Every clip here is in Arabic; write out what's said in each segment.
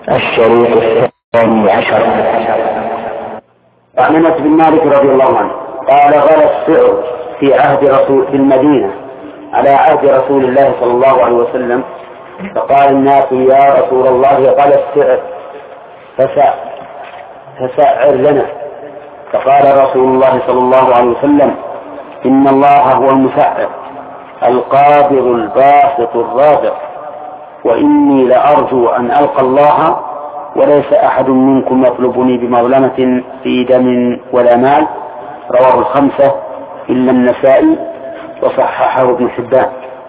الشريط الثاني عشر. عن انس بن مالك رضي الله عنه قال: غلا السعر في عهد رسول في المدينة على عهد رسول الله صلى الله عليه وسلم، فقال الناس: يا رسول الله غلا السعر فسعر لنا. فقال رسول الله صلى الله عليه وسلم: إن الله هو المسعر القابض الباسط الرازق، وإني لأرجو أن ألقى الله وليس أحد منكم يطلبني بمظلمة في دم ولا مال. رواه الخمسة إلا النسائي وصححه ابن حبان.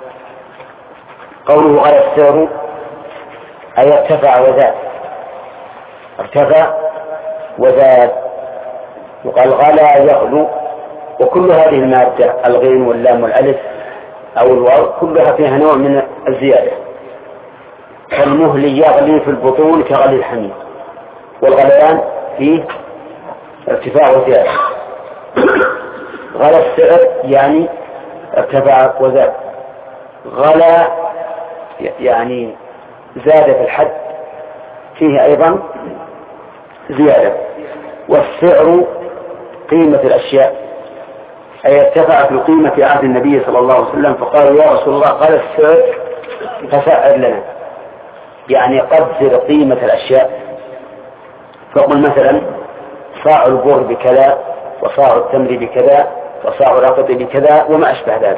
قوله غلا السعر أي ارتفع وزاد، ارتفع وزاد، وقال غلا يغلو. وكل هذه المادة الغين واللام والألف أو الواو كلها فيها نوع من الزيادة، كالمهل يغلي في البطون كغلي الحميم، والغليان فيه ارتفاع وزيادة. غلا السعر يعني ارتفع وزاد، غلا يعني زاد في الحد، فيه أيضا زيادة. والسعر قيمة الأشياء، أي ارتفعت القيمة في عهد النبي صلى الله عليه وسلم، فقالوا: يا رسول الله غلا السعر فسعر لنا، يعني قدر قيمة الأشياء. فقل مثلا: صاع البر بكذا، وصاع التمر بكذا، وصاع الرقط بكذا، وما أشبه ذلك،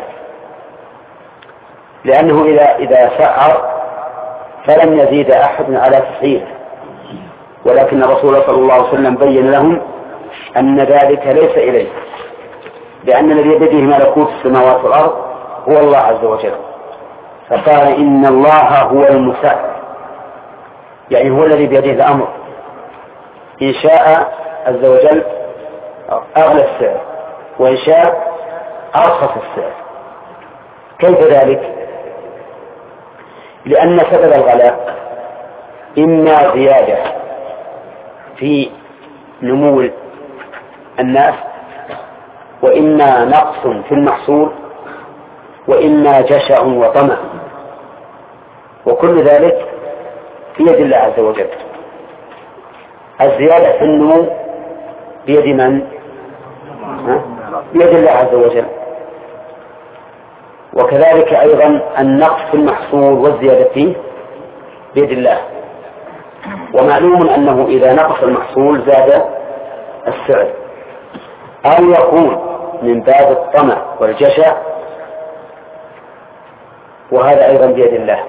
لأنه إذا سعر فلم يزيد أحد على تسعيره، ولكن الرسول صلى الله عليه وسلم بين لهم أن ذلك ليس إليه، لأن الذي بيده ملكوت السماوات والأرض هو الله عز وجل. فقال: إن الله هو المسعر، يعني هو الذي بيده الأمر، إن شاء عز وجل أغلى السعر، وإن شاء أرخص السعر. كيف ذلك؟ لأن سبب الغلاء إما زيادة في نمو الناس، وإما نقص في المحصول، وإما جشع وطمع، وكل ذلك في يد الله عز وجل. الزيادة في النمو بيد من؟ بيد الله عز وجل. وكذلك أيضا النقص في المحصول والزيادة فيه بيد الله. ومعلوم أنه إذا نقص المحصول زاد السعر، أو يكون من باب الطمع والجشع، وهذا أيضا بيد الله،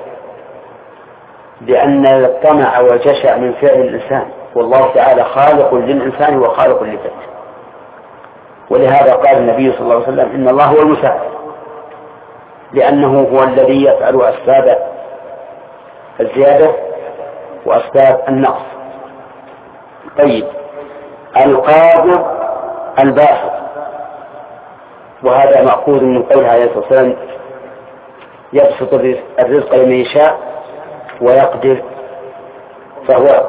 لأن الطمع والجشع من فعل الإنسان، والله تعالى خالق للإنسان وخالق لذاته. ولهذا قال النبي صلى الله عليه وسلم: إن الله هو المسعر، لأنه هو الذي يفعل أسباب الزيادة وأسباب النقص. طيب، القابض الباسط، وهذا مأخوذ من قوله عليه الصلاة والسلام: يبسط الرزق لمن يشاء ويقدر، فهو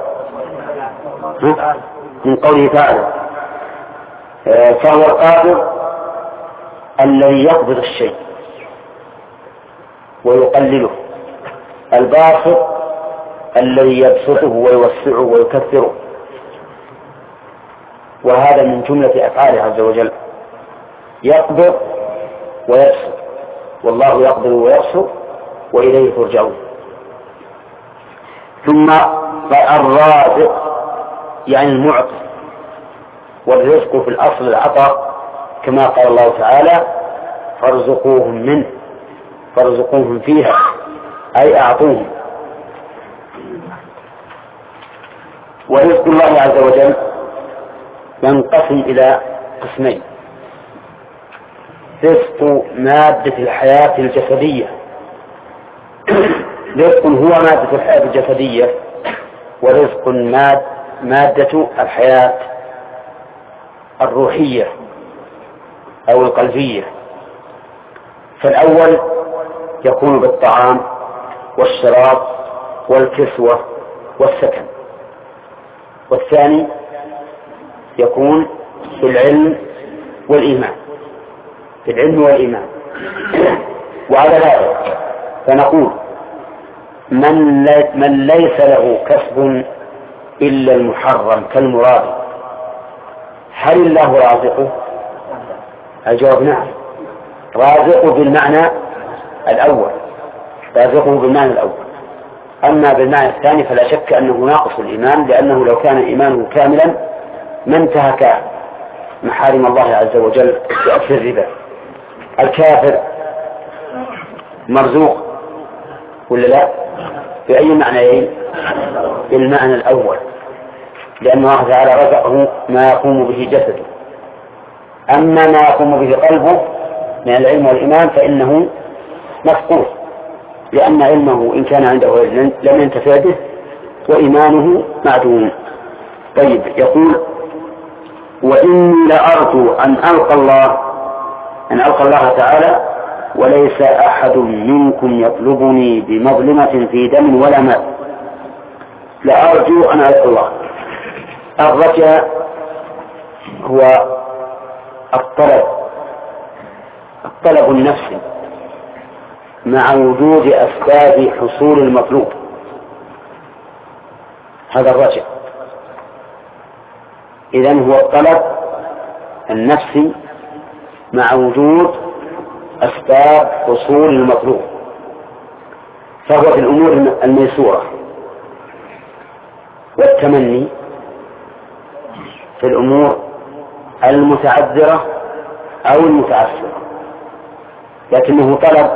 من قوله تعالى: فهو القابض الذي يقبض الشيء ويقلله، الباسط الذي يبسطه ويوسعه ويكثره. وهذا من جملة أفعاله عز وجل، يقبض ويبسط، والله يقبض ويبسط وإليه ترجعون. ثم الرازق يعني المعطي، والرزق في الأصل العطاء، كما قال الله تعالى: فارزقوهم منه، فارزقوهم فيها، أي أعطوهم. ورزق الله عز وجل ينقسم إلى قسمين: رزق مادة الحياة الجسدية، رزق هو مادة الحياة الجسدية، ورزق مادة الحياة الروحية أو القلبية. فالأول يكون بالطعام والشراب والكسوة والسكن، والثاني يكون بالعلم والإيمان، بالعلم والإيمان. وعلى هذا فنقول من ليس له كسب إلا المحرم كالمراد، هل الله رازقه؟ الجواب نعم، رازقه بالمعنى الأول، رازقه بالمعنى الأول. أما بالمعنى الثاني فلا شك أنه ناقص الإيمان، لأنه لو كان إيمانه كاملا ما انتهك محارم الله عز وجل في الربا. الكافر مرزوق ولا لا؟ بأي معنى؟ بالمعنى الأول، لأن الله تعالى رزقه ما يقوم به جسده. أما ما يقوم به قلبه من العلم والإيمان فإنه مفقود، لأن علمه إن كان عنده لم ينتفع به وإيمانه معدوم. طيب، يقول: وإني لأرجو أن ألقى الله تعالى وليس أحد منكم يطلبني بمظلمة في دم ولا مال. لأرجو أن ألقى الله. الرجاء هو الطلب النفسي مع وجود أسباب حصول المطلوب، هذا الرجاء. إذن هو الطلب النفسي مع وجود أسباب حصول المطلوب، فهو في الأمور الميسورة، والتمني في الأمور المتعذرة أو المتعسرة، لكنه طلب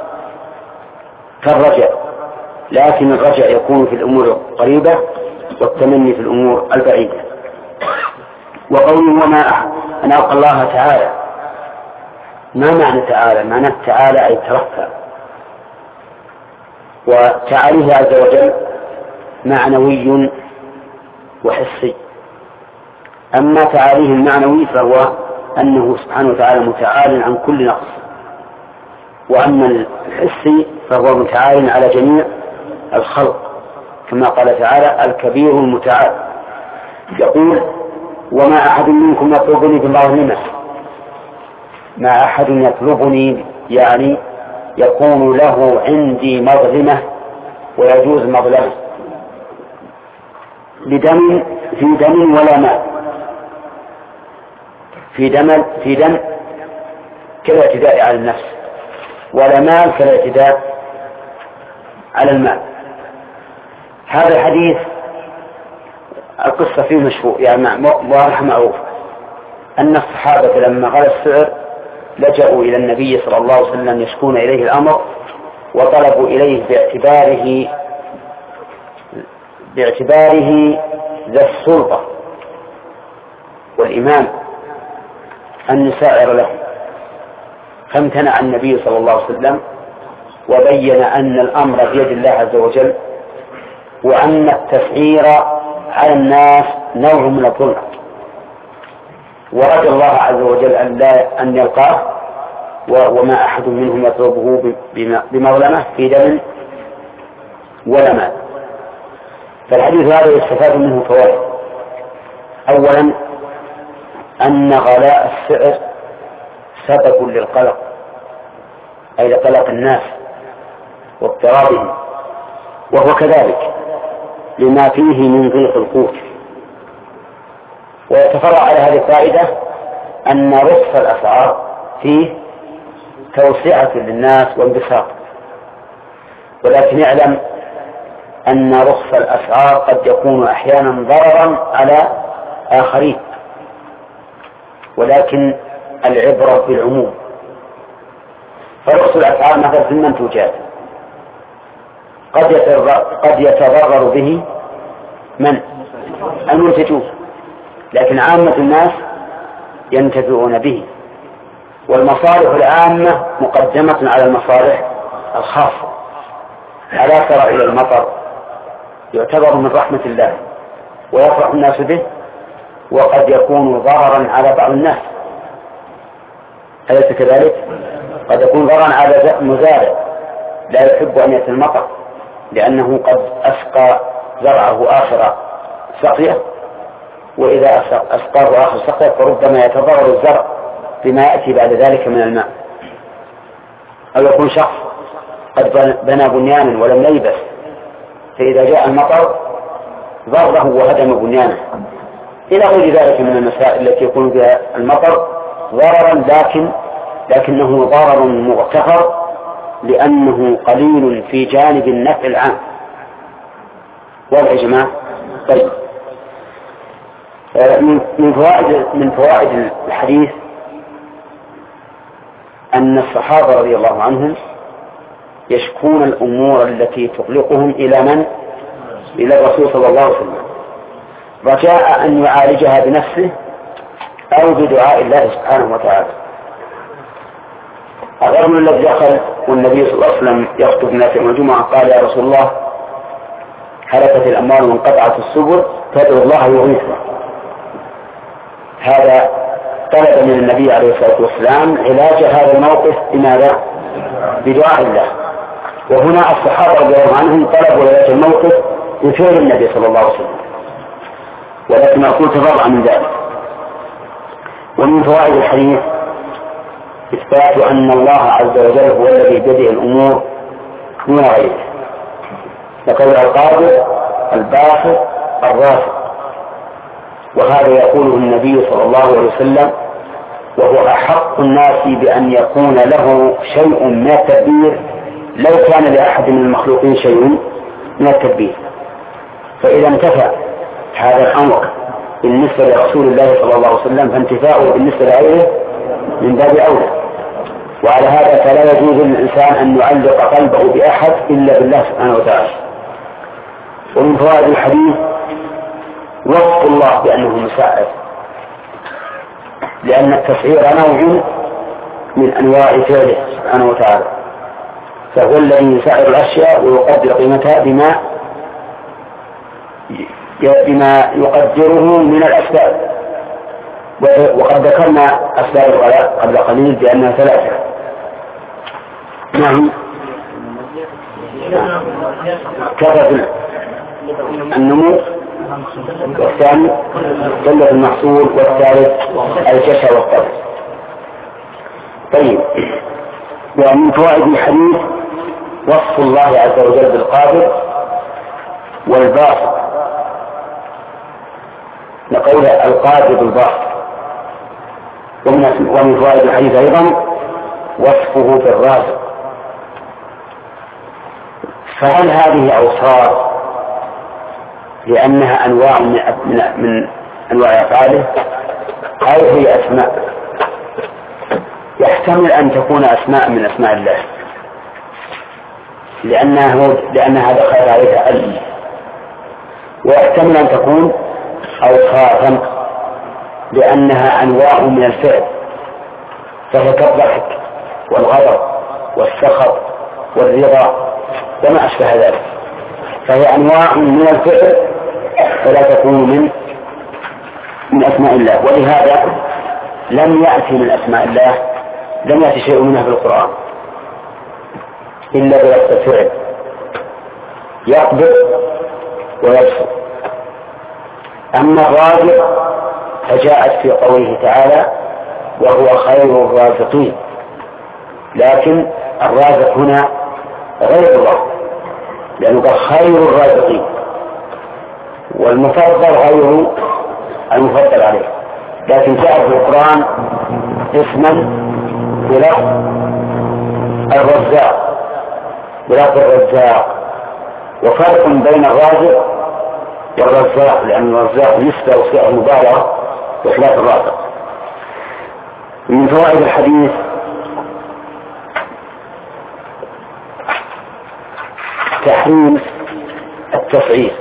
كالرجاء، لكن الرجاء يكون في الأمور القريبة والتمني في الأمور البعيدة. وقوله وما أن ألقى الله تعالى، ما معنى تعالى؟ معنى تعالى أي ترفع، وتعاليه عز وجل معنوي وحسي. أما تعاليه المعنوي فهو أنه سبحانه وتعالى متعال عن كل نقص، وأما الحسي فهو متعال على جميع الخلق، كما قال تعالى: الكبير المتعال. يقول: وما أحد منكم يطلبني بالمظلمة. ما أحد يطلبني يعني يكون له عندي مظلمة ويجوز مظلمة بدم، في دم ولا مال. في دم كالاعتداء على النفس، ولا مال كالاعتداء على المال. هذا الحديث القصة فيه مشهور، يعني واضحة معروفة، أن الصحابة لما غلا السعر لجأوا إلى النبي صلى الله عليه وسلم يشكون إليه الأمر، وطلبوا إليه باعتباره ذا السلطة والإمام أن يساعر له، فامتنع النبي صلى الله عليه وسلم وبين أن الأمر بيد الله عز وجل، وأن التسعير على الناس نوع من الظلم، ورجى الله عز وجل أن يلقاه وما أحد منهم يطلبه بمظلمة في دم ولا مال. فالحديث هذا يستفاد منه فوائد. أولا أن غلاء السعر سبب للقلق، أي لقلق الناس واضطرابهم، وهو كذلك لما فيه من ضيق القوت. ويتفرع على هذه الفائدة أن رخص الأسعار فيه توسعة للناس وانبساط، ولكن اعلم أن رخص الأسعار قد يكون أحيانا ضررا على آخرين، ولكن العبرة بالعموم. فرخص الأسعار مثل في المنتوجات قد يتضرر به من؟ المنتجون، لكن عامة الناس ينتفعون به، والمصالح العامة مقدمة على المصالح الخاصة. ألا ترى إلى المطر يعتبر من رحمة الله ويفرح الناس به، وقد يكون ضررا على بعض الناس، أليس كذلك؟ قد يكون ضررا على مزارع لا يحب أن يأتي المطر لأنه قد أسقى زرعه آخر سقيه، وإذا أسقاه آخر سقيه فربما يتضرر الزرع بما يأتي بعد ذلك من الماء. أو يكون شخص قد بنى بنيانا ولم ييبس فإذا جاء المطر ضره وهدم بنيانه إلى غير ذلك من المسائل التي يكون فيها المطر ضررا، لكنه ضرر مغتفر لأنه قليل في جانب النفع العام. واضح يا جماعة؟ طيب، من فوائد الحديث أن الصحابة رضي الله عنهم يشكون الأمور التي تقلقهم إلى من؟ إلى الرسول صلى الله عليه وسلم، رجاء أن يعالجها بنفسه أو بدعاء الله سبحانه وتعالى. الرجل الذي دخل والنبي صلى الله عليه وسلم يخطب الناس يوم الجمعة قال: يا رسول الله، هلكت الأموال وانقطعت السبل، تدعو الله يغيثنا. هذا طلب من النبي عليه الصلاة والسلام علاج هذا الموقف بماذا؟ بدعاء الله. وهنا الصحابة رضي الله عنهم طلبوا علاج الموقف بفعل النبي صلى الله عليه وسلم، ولكن أقول تضرع من ذلك. ومن فوائد الحديث إثبات أن الله عز وجل هو الذي بيده الأمور دون غيره، فقول القادر الباسط الرازق، وهذا يقوله النبي صلى الله عليه وسلم، وهو أحق الناس بأن يكون له شيء من التدبير لو كان لأحد من المخلوقين شيء من التدبير. فإذا انتفع هذا الأمر بالنسبة لرسول الله صلى الله عليه وسلم فانتفاؤه بالنسبة لغيره من باب أولى. وعلى هذا فلا يجوز للإنسان أن يعلق قلبه بأحد إلا بالله سبحانه وتعالى. ومن فوائد الحديث وصف الله بأنه مساعد، لأن التسعير نوع من أنواع فعله سبحانه وتعالى، فهو الذي يسعر الأشياء ويقدر قيمتها بما يقدره من الأسباب. وقد ذكرنا أسباب الغلاء قبل قليل بأنها ثلاثة. نعم، كثرة النمو، والثاني قلة المحصول، والثالث الجشع والطرد. طيب، ومن فوائد الحديث وصف الله عز وجل بالقادر والباسط، نقول القادر بالباسط. ومن فوائد الحديث أيضا وصفه بالرازق. فهل هذه أوصاف لأنها أنواع من أنواع أفعاله أو هي أسماء؟ يحتمل أن تكون أسماء من أسماء الله لأنها دخلت عليها ألم، ويحتمل أن تكون أوصافا لأنها أنواع من الفعل، فهي كالضحك والغضب والسخط والرضا وما أشبه ذلك، فهي أنواع من الفعل فلا تكون من أسماء الله. ولهذا لم يأتي من أسماء الله، لم يأتي شيء منها في القرآن إلا بلفظ الفعل، يقبض ويبسط. أما الرازق فجاءت في قوله تعالى: وهو خير الرازقين، لكن الرازق هنا غير الله، لأنه قال خير الرازقين، والمفضل غير المفضل عليه. لكن جاء في القرآن اسما بلفظ الرزاق، وفرق بين الرازق والرزاق، لأن الرزاق نسبة وصيغة مبالغة بخلاف الرازق. من فوائد الحديث تحريم التسعير،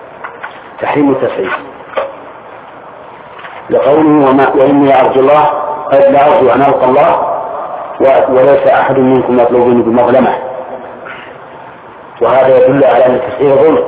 لقوله: وإني أرجو الله، قد لا أرجو أن ألقى الله وليس أحد منكم يطلبني بمظلمة. وهذا يدل على أن التسعير ظلم،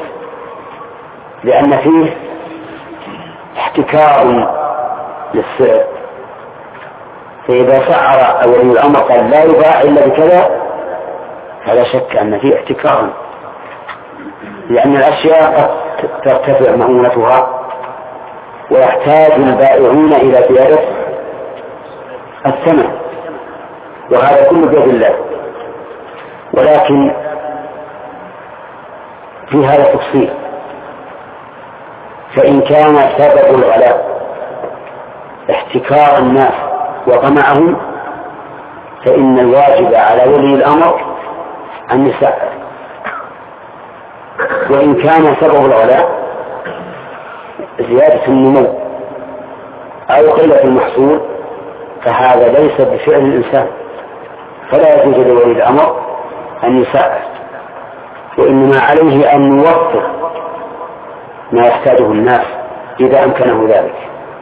لأن فيه احتكار للسعر، فإذا سعر ولي الأمر قال لا يباع إلا بكذا فلا شك أن فيه احتكار، لأن الأشياء قد ترتفع مؤونتها ويحتاج البائعون إلى زيادة الثمن، وهذا كله بيد الله. ولكن في هذا التفصيل. فإن كان سبب الغلاء احتكار الناس وطمعهم فإن الواجب على ولي الأمر أن يسعر. وإن كان سبب الغلاء زيادة النمو أو قلة المحصول فهذا ليس بفعل الإنسان، فلا يجوز لولي الأمر أن يسعر، وإنما عليه أن يوفر ما يحتاجه الناس إذا أمكنه ذلك.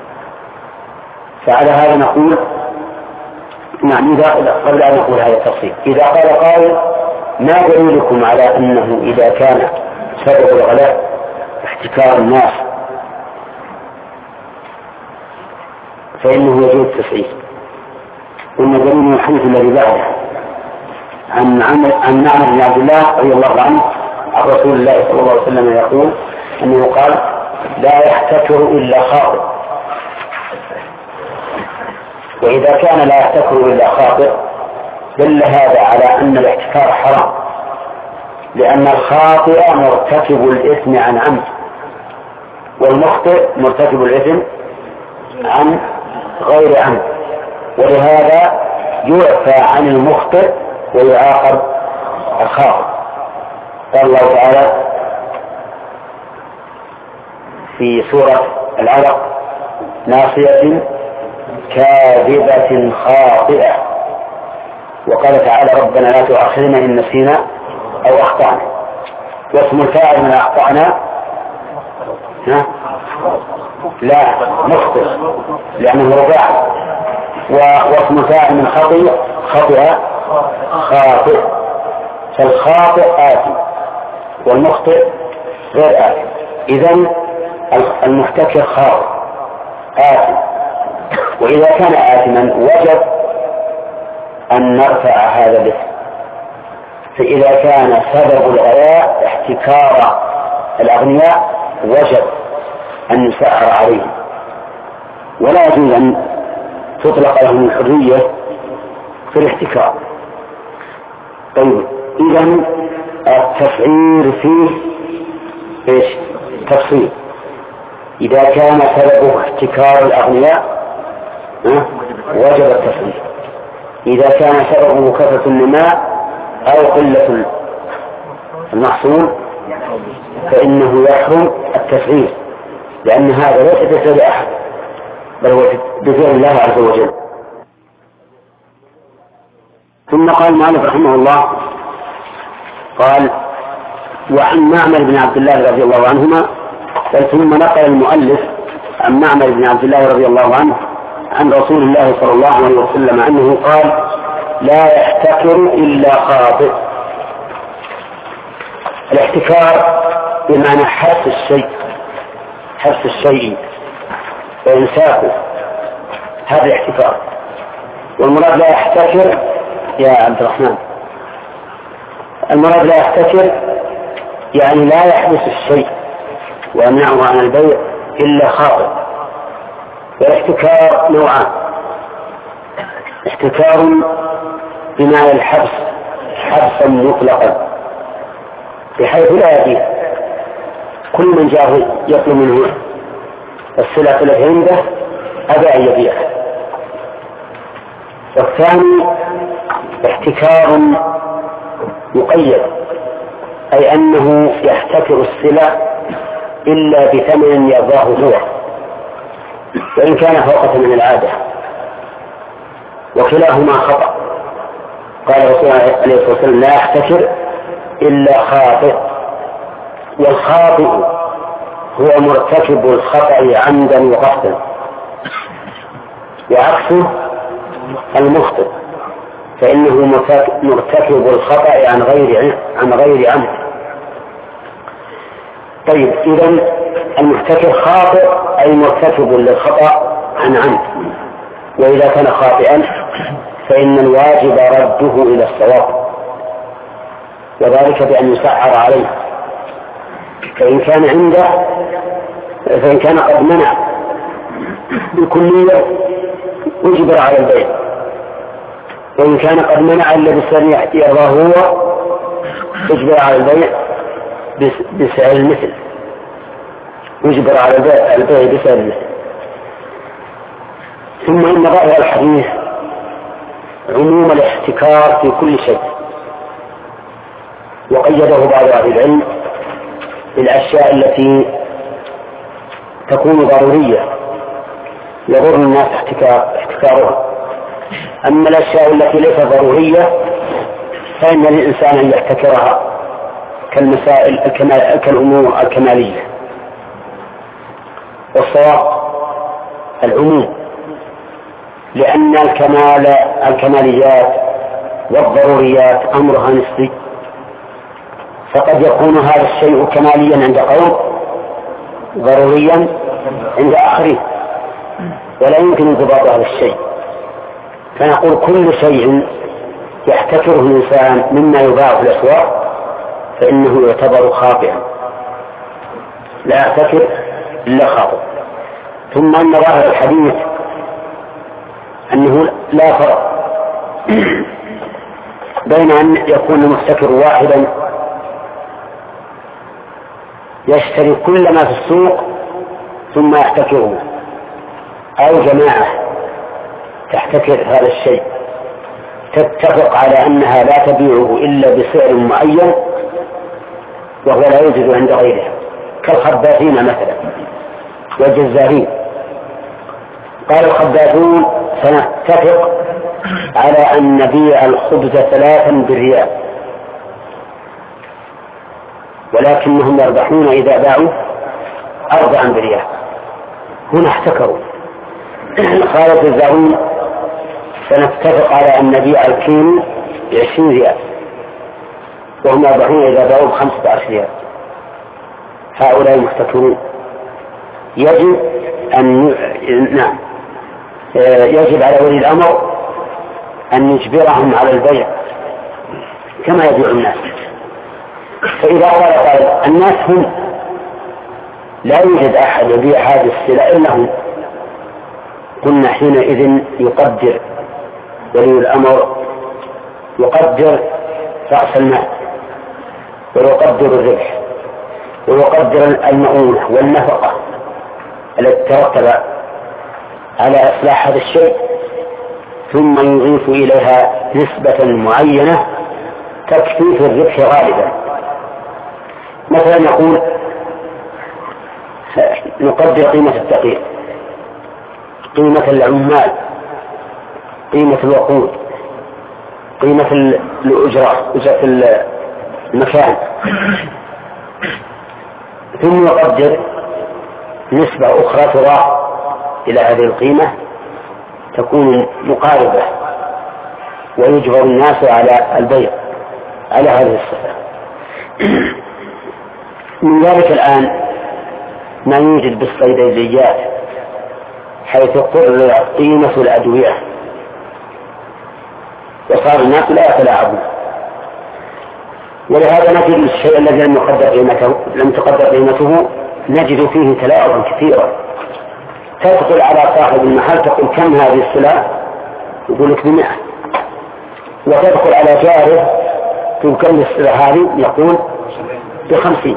فعلى هذا نقول نعم قبل أن نقول هذا التفصيل، إذا قال قائل ما دليلكم على أنه إذا كان سبب الغلاء احتكار الناس فإنه يجوز التسعير؟ قلنا دليل الحديث الذي بعده عن معمر بن عبد الله رضي الله عنه عن رسول الله صلى الله عليه وسلم يقول أنه قال لا يحتكر إلا خاطئ. وإذا كان لا يحتكر إلا خاطئ دل هذا على أن الاحتكار حرام، لأن الخاطئ مرتكب الإثم عن عمد، والمخطئ مرتكب الإثم عن غير عمد، ولهذا يعفى عن المخطئ ويعاقب الخاطئ. قال الله تعالى في سورة العلق ناصية كاذبة خاطئة، وقال تعالى ربنا لا تؤاخذنا إن نسينا أو أخطأنا. واسم الفاعل من أخطأنا لا مخطئ لأنه رباعي، واسم الفاعل من خطئ خاطئ، فالخاطئ آثم والمخطئ غير آثم. إذن المحتكر خاطئ آثم، وإذا كان آثما وجب أن نرفع هذا الإثم. فإذا كان سبب الغلاء احتكار الأغنياء وجب أن يسعر عليهم، ولا يجوز أن تطلق لهم الحرية في الاحتكار. طيب إذن التسعير فيه إيش؟ تفصيل. إذا كان سببه احتكار الأغنياء وجب التسعير، إذا كان سببه كثرة النماء أو قلة المحصول فإنه يحرم التسعير، لأن هذا ليس بفعل أحد بل هو بفعل الله عز وجل. ثم قال المؤلف رحمه الله قال وعن معمر بن عبد الله رضي الله عنهما، ثم نقل المؤلف عن معمر بن عبد الله رضي الله عنه عن رسول الله صلى الله عليه وسلم أنه قال لا يحتكر إلا خاطئ. الاحتكار بمعنى حبس الشيء وإمساكه، هذا الاحتكار. والمراد لا يحتكر يا عبد الرحمن، المراد لا يحتكر يعني لا يحبس الشيء ويمنعه عن البيع إلا خاطئ. والاحتكار نوعان: احتكار بمعنى الحبس حبسا مطلقا بحيث لا يبيع، كل من جاءه يطلب منه السلعة التي عنده أبى أن يبيع. والثاني احتكار مقيد، أي أنه يحتكر السلع إلا بثمن يرضاه هو وإن كان فوق ثمن العادة، وكلاهما خطأ. قال رسول الله عليه الصلاة والسلام لا يحتكر إلا خاطئ، والخاطئ هو مرتكب الخطأ عمدا وقصدا، وعكسه المخطئ فإنه مرتكب الخطأ عن غير عمد. طيب إذن المحتكر خاطئ أي مرتكب للخطأ عن عمد، وإذا كان خاطئا فإن الواجب رده إلى الصواب، وذلك بأن يسعر عليه. فإن كان قد منع بالكلية وجب على البيع، وإن كان قد منع إلا بالسريع يرضاه هو وجب على البيع بسعر المثل، يجبر على البيع بسعر المثل. ثم إن ظاهر الحديث عموم الاحتكار في كل شيء، وقيده بعض أهل العلم بالأشياء التي تكون ضرورية يضر الناس احتكارها. أما الأشياء التي ليست ضرورية فإن الإنسان أن يحتكرها كالمسائل كالأمور الكمالية. والصواب العموم، لأن الكماليات والضروريات أمرها نسبي، فقد يكون هذا الشيء كماليا عند قوم ضروريا عند آخرين، ولا يمكن انضباط هذا الشيء. فنقول كل شيء يحتكره الإنسان مما يباع في الأسواق فإنه يعتبر خاطئا، لا يحتكر إلا خاطئ. ثم أن ظاهر الحديث أنه لا فرق بين أن يكون المحتكر واحدا يشتري كل ما في السوق ثم يحتكره، أو جماعة تحتكر هذا الشيء تتفق على أنها لا تبيعه إلا بسعر معين وهو لا يوجد عند غيره، كالخبازين مثلا والجزارين. قال الخبازون سنتفق على أن نبيع الخبز 3 بالريال، ولكنهم يربحون إذا باعوا 4 بالريال. هنا احتكروا. قال الجزارون سنتفق على أن نبيع الكيلو ب20 ريال، وهم يربحون إذا باعوا ب15 ريال. هؤلاء محتكرون. يجب يجب على ولي الأمر أن يجبرهم على البيع كما يبيع الناس. فإذا قال الناس هم لا يوجد أحد يبيع هذه السلع إلا هم، قلنا حينئذ يقدر ولي الأمر، يقدر رأس المال ويقدر الربح ويقدر المؤونة والنفقة التي ترتب على إصلاح هذا الشيء، ثم يضيف إليها نسبة معينة تكفي في الربح غالبا. مثلا نقول نقدر قيمة الدقيق، قيمة العمال، قيمة الوقود، قيمة الأجرة، أجرة المكان، ثم يقدر نسبة أخرى تضاف إلى هذه القيمة تكون مقاربة، ويجبر الناس على البيع على هذه الصفة. من ذلك الآن ما يوجد بالصيدليات، حيث قرر قيمة الأدوية وصار الناس لا يتلاعبون، ولهذا نجد الشيء الذي لم تقدر قيمته نجد فيه تلاعبا كثيرا. تدخل على صاحب المحل تقول كم هذه السلعة، يقول لك ب100، وتدخل على جاره تقول كم السلعة هذه، يقول ب50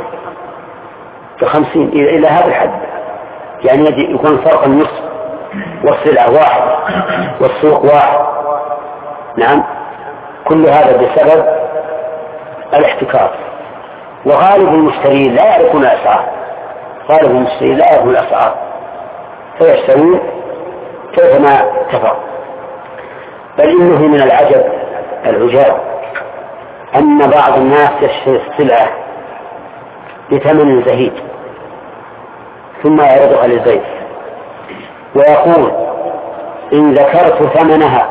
إلى هذا الحد. يعني يكون فرق النصف، والسلعة واحد والسوق واحد. نعم، كل هذا بسبب الاحتكار. وغالب المشترين لا يعرفون الأسعار، غالب المشترين لا يعرفون الأسعار، فيشترون كيفما اتفق. بل إنه من العجب العجاب أن بعض الناس يشتري السلعة بثمن زهيد ثم يعرضها للبيع ويقول إن ذكرت ثمنها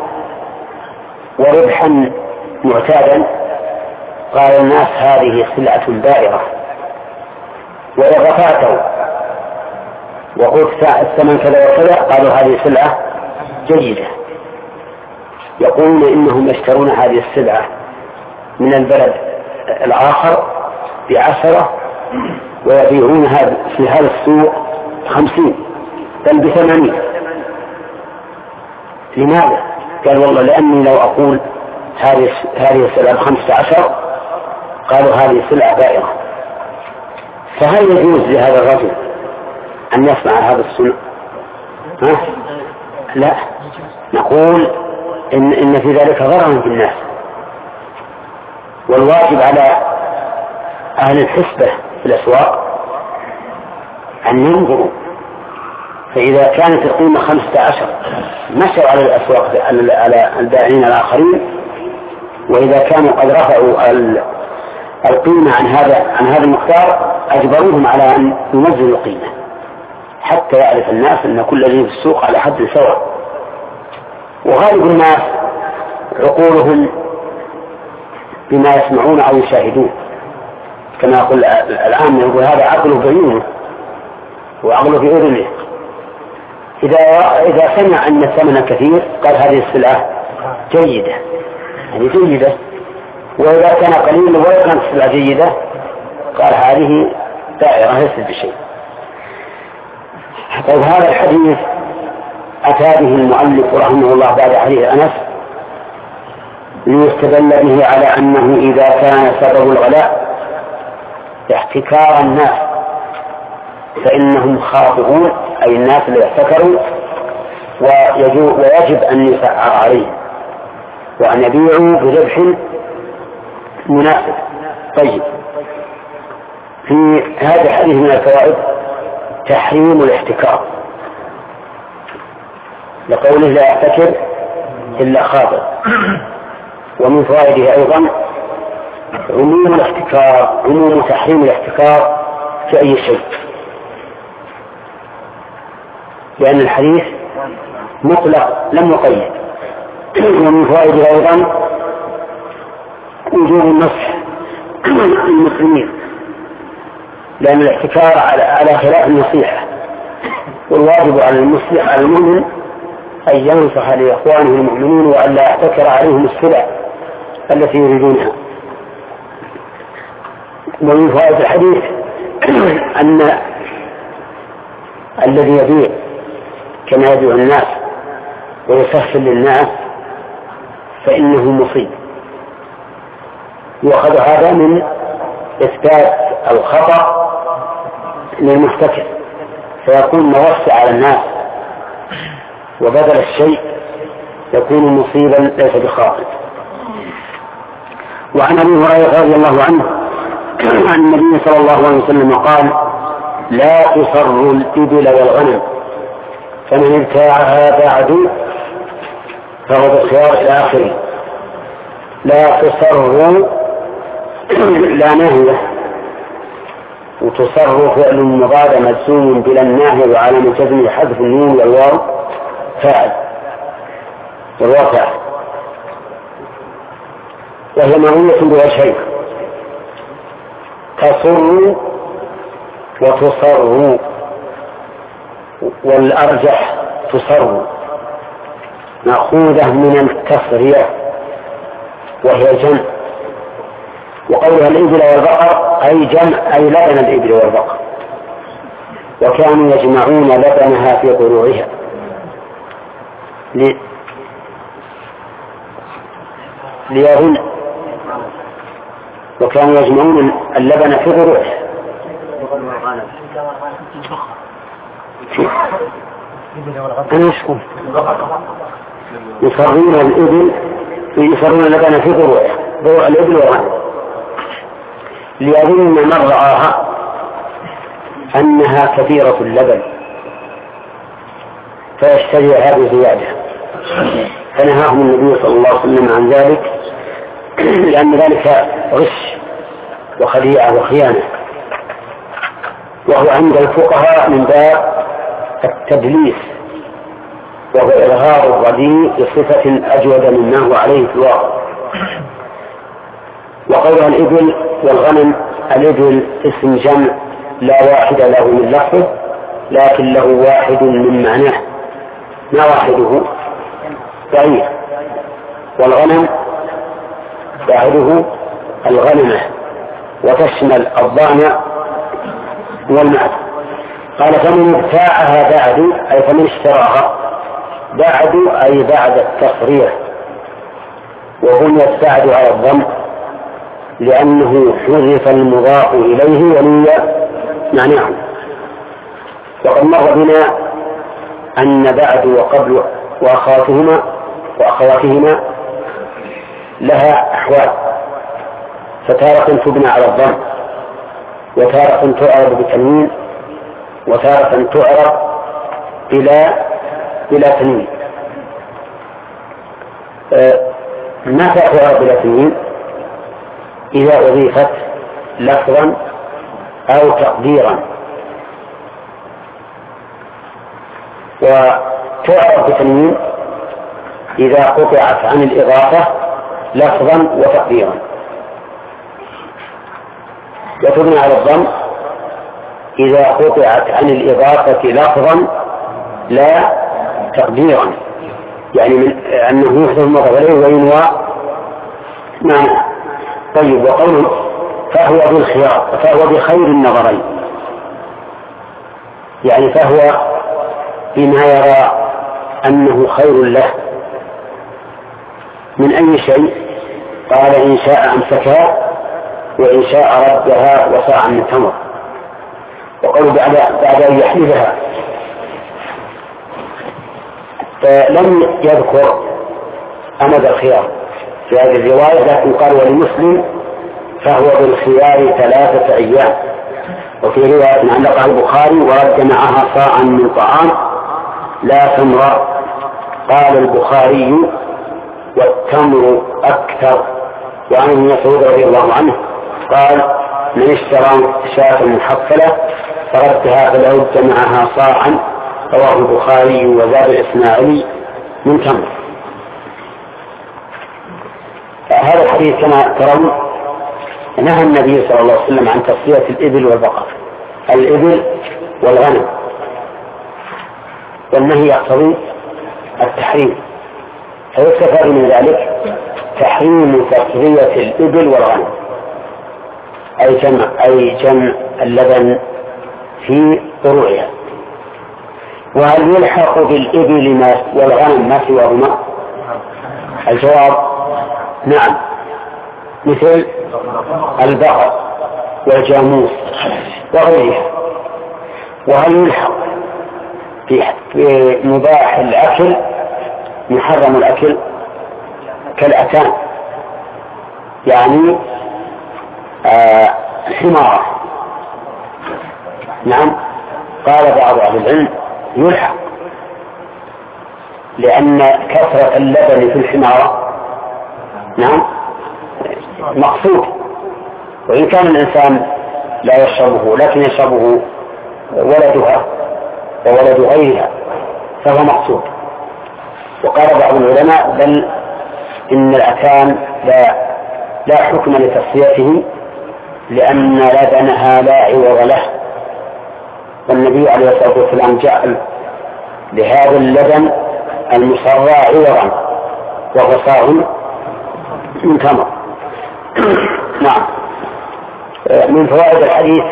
وربحا معتادا قال الناس هذه سلعة بائرة، وإن رفعته وقلت الثمن كذا وكذا قالوا هذه سلعة جيدة. يقولون إنهم يشترون هذه السلعة من البلد الآخر ب10 ويبيعونها في هذا السوق 50 بل ب80. لماذا؟ قال والله لأني لو أقول هذه السلعة ب15 قالوا هذه سلعة بائرة، فهل يجوز لهذا الرجل أن يصنع هذا الصنع؟ لا، نقول إن في ذلك ضررا في الناس، والواجب على أهل الحسبة في الأسواق أن ينظروا، فإذا كانت القيمة 15 مشوا على الأسواق على البائعين الآخرين، وإذا كانوا قد رفعوا القيمة عن هذا المقدار أجبروهم على أن ينزلوا القيمة حتى يعرف الناس أن كل الذي في السوق على حد سواء. وغالب الناس عقولهم بما يسمعون أو يشاهدون، كما يقول العام يقول هذا عقله بعينه وعقله في أذنه، إذا سمع أن الثمن كثير قال هذه السلعة جيدة، يعني جيدة، وإذا كان قليل ولا كانت السلعة جيدة قال هذه دائرة ليست بشيء. طيب هذا الحديث أتى به المؤلف رحمه الله بعد حديث أنس ليستدل به على أنه إذا كان سبب الغلاء احتكار الناس فإنهم خاطئون، أي الناس اللي احتكروا، ويجب أن يسعر عليهم وأن يبيعوا بربح مناسب. طيب في هذا الحديث من الفوائد تحريم الاحتكار، لقوله لا يحتكر إلا خاطئ. ومن فوائده أيضا عموم الاحتكار، عموم تحريم الاحتكار في أي شيء، لأن الحديث مطلق لم يقيد. ومن فوائده أيضا وجوب النصح للمسلمين، لأن الاحتكار على خلاف النصيحة، والواجب على المؤمن أن ينصح لإخوانه المؤمنين وأن لا يحتكر عليهم السلع التي يريدونها. ومن فوائد الحديث أن الذي يبيع كما يبيع الناس ويسهل للناس فإنه مصيب، يؤخذ هذا من إثبات الخطأ للمحتكر، فيكون موسع على الناس، وبدل الشيء يكون مصيبا ليس بخاطئ. وعن أبي هريرة رضي الله عنه عن النبي صلى الله عليه وسلم قال: لا تصر الإبل والغنم، فمن ابتاعها بعد فهو بالخيار إلى آخره. لا تصر لا ناهية، وتصر فعل مضارع مجزوم بلا الناهية وعلامة جزمه حذف النون والواو فاعل، والواو فاعل، وهي مروية بوجهين: تصر وتصر، والأرجح تصر، مأخوذة من التصرية وهي جمع. وقولها الإبل والبقر أي جمع، أي لبن الإبل والبقر، وكانوا يجمعون لبنها في ضروعها ليظن، وكانوا يجمعون اللبن في ضروعها. أنا أشكو يصرون الإبل، يصرون اللبن في ضروعها، ضروع الإبل والغنم، ليظن من رآها أنها كثيرة اللبن فيشتريها بزيادة، فنهاهم النبي صلى الله عليه وسلم عن ذلك، لأن ذلك غش وخديعة وخيانة، وهو عند الفقهاء من باب التدليس، وهو إظهار الرديء بصفة أجود مما هو عليه في الواقع. وقولها الإبل والغنم، الإبل اسم جمع لا واحد له من لفظه، لكن له واحد من معناه. ما واحده؟ بعير، والغنم واحده الغنمة، وتشمل الضانع والمعز. قال: فمن ابتاعها بعد، أي فمن اشتراها بعد، أي بعد التصريح، وبنيت بعد على الضم لأنه حذف المضاف إليه ولي معناه. وقد مر بنا أن بعد وقبل وأخواتهما لها أحوال، فتارة تبنى على الضم، وتارة تعرب بالتنوين، وتارة تعرب بلا تنوين. متى تعرب بلا تنوين؟ إذا أضيفت لفظا أو تقديرا، وتعرب بتنوين إذا قطعت عن الإضافة لفظا وتقديرا، وتبنى على الضم إذا قطعت عن الإضافة لفظا لا تقديرا، يعني من أنه يحدث المضاف إليه وينوى معنى. طيب، وقوله فهو بالخيار، فهو بخير النظرين، يعني فهو بما يرى أنه خير له من أي شيء. قال إن شاء أمسكها وإن شاء ردها وصاعا من تمر. وقالوا بعد أن يحلفها فلم يذكر أمد الخيار في هذه الرواية، لكن قال ولمسلم فهو بالخيار 3 أيام. وفي رواية علقها البخاري ورد معها صاعا من طعام لا تمر. قال البخاري والتمر أكثر. وعن ابن مسعود رضي الله عنه قال من اشترى شاة محفلة فردها فلعد معها صاعا، رواه البخاري وزاد الإسماعيلي من تمر. هذا الحديث كما ترون نهى النبي صلى الله عليه وسلم عن تصفية الإبل والبقر، الإبل والغنم، والنهي يقتضي التحريم، فيستفاد من ذلك تحريم تصفية الإبل والغنم، أي جمع اللبن في ضروعها. وهل يلحق بالإبل والغنم ما سواهما؟ الجواب نعم، مثل البقر والجاموس وغيرها. وهل يلحق في مباح الأكل محرم الأكل كالأتان، يعني حمارة؟ نعم، قال بعض أهل العلم يلحق، لأن كثرة اللبن في الحمارة نعم مقصود، وإن كان الإنسان لا يشربه لكن يشربه ولدها وولد غيرها فهو مقصود. وقال بعض العلماء بل إن الأتان لا حكم لتصفيته لأن لبنها لا عوض له، والنبي عليه الصلاة والسلام جعل لهذا اللبن المصرى عوضا وهو صاع من تمر. نعم. من فوائد الحديث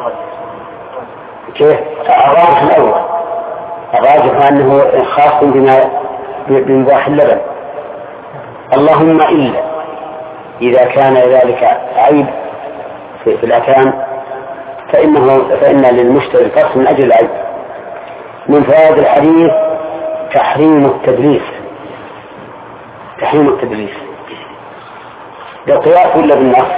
كيف الراجح الأول، الراجح أنه خاص بمباح اللبن، اللهم إلا إذا كان ذلك عيب في الأكان فإن للمشتري الفصل من أجل العيب. من فوائد الحديث تحريم التدليس، تحريم التدليس بالقياس ولا بالنص؟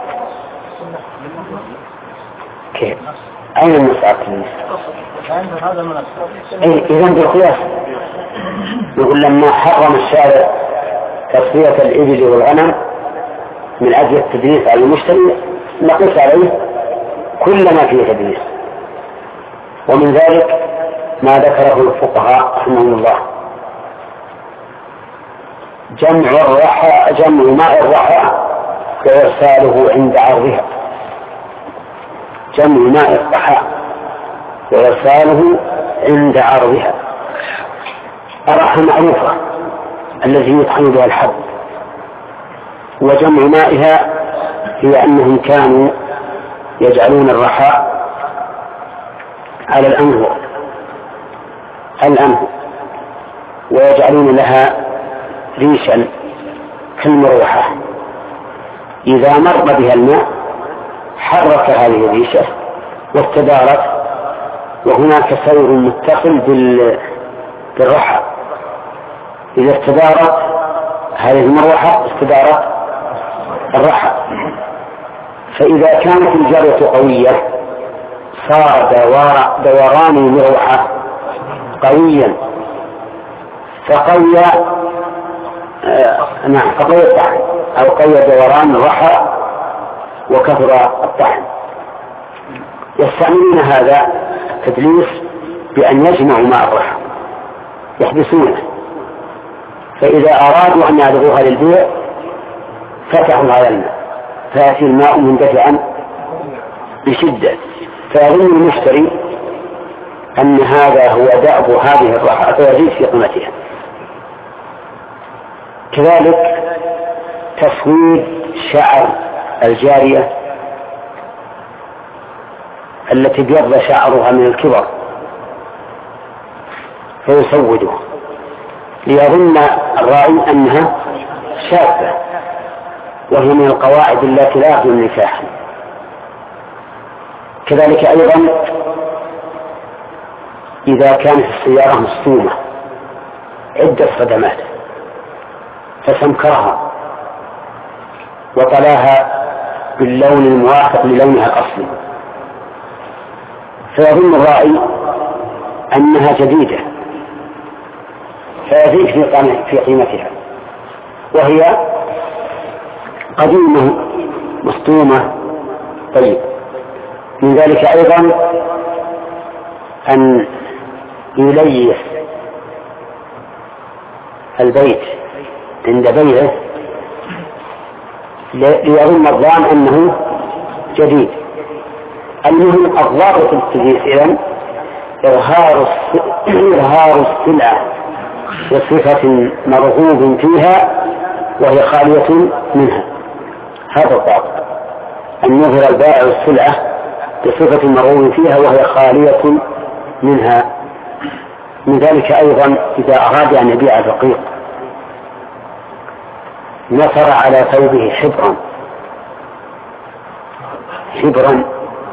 كيف؟ أين النص على التدليس؟ إذن بالقياس. يقول لما حرم الشارع تصفية الإبل والغنم من أجل التدليس على المشتري نقص عليه كل ما فيه تدليس. ومن ذلك ما ذكره الفقهاء رحمهم الله جمع ماء الرحى وإرساله عند عرضها، جمع ماء الرحى وإرساله عند عرضها. الرحى معروفة الذي يطحن بها الحب، وجمع مائها هي أنهم كانوا يجعلون الرحى على الأنهر ويجعلون لها ريشا واستدارت، وهناك سير متصل بالرحى. إذا استدارت هذه المروحة استدارت الرحى. فإذا كانت الجرية قوية صار دوران المروحة قويا، فقوي الطحن أو قوي دوران الرحى وكثر الطحن. يستعملون هذا التدليس بأن يجمعوا ماء الرحى يحبسونه، فإذا أرادوا أن يعرضوها للبيع فتحوا هذا الماء فيأتي الماء مندفعا بشدة، فيظن المشتري أن هذا هو دأب هذه الرحى فيزيد في قيمتها. كذلك تصوير شعر الجارية التي بيض شعرها من الكبر فيسودها ليظن الراعي أنها شابة، وهي من القواعد التي لا يخلو النكاح. كذلك أيضا إذا كانت السيارة مصطومة عدة صدمات فسمكرها وطلاها باللون الموافق للونها الأصلي، فيظن الراعي أنها جديدة فيزيد في قيمتها، وهي قديمة مصطومة. طيب، من ذلك أيضا أن يليس البيت عند بيعه ليظن الظان أنه جديد. المهم الضابط التدليس إذن إظهار السلعة بصفة مرغوب فيها وهي خالية منها. هذا الضابط، أن يظهر البائع السلعة بصفة مرغوب فيها وهي خالية منها. من ذلك أيضا إذا أراد أن يبيع الرقيق نثر على ثوبه حبرا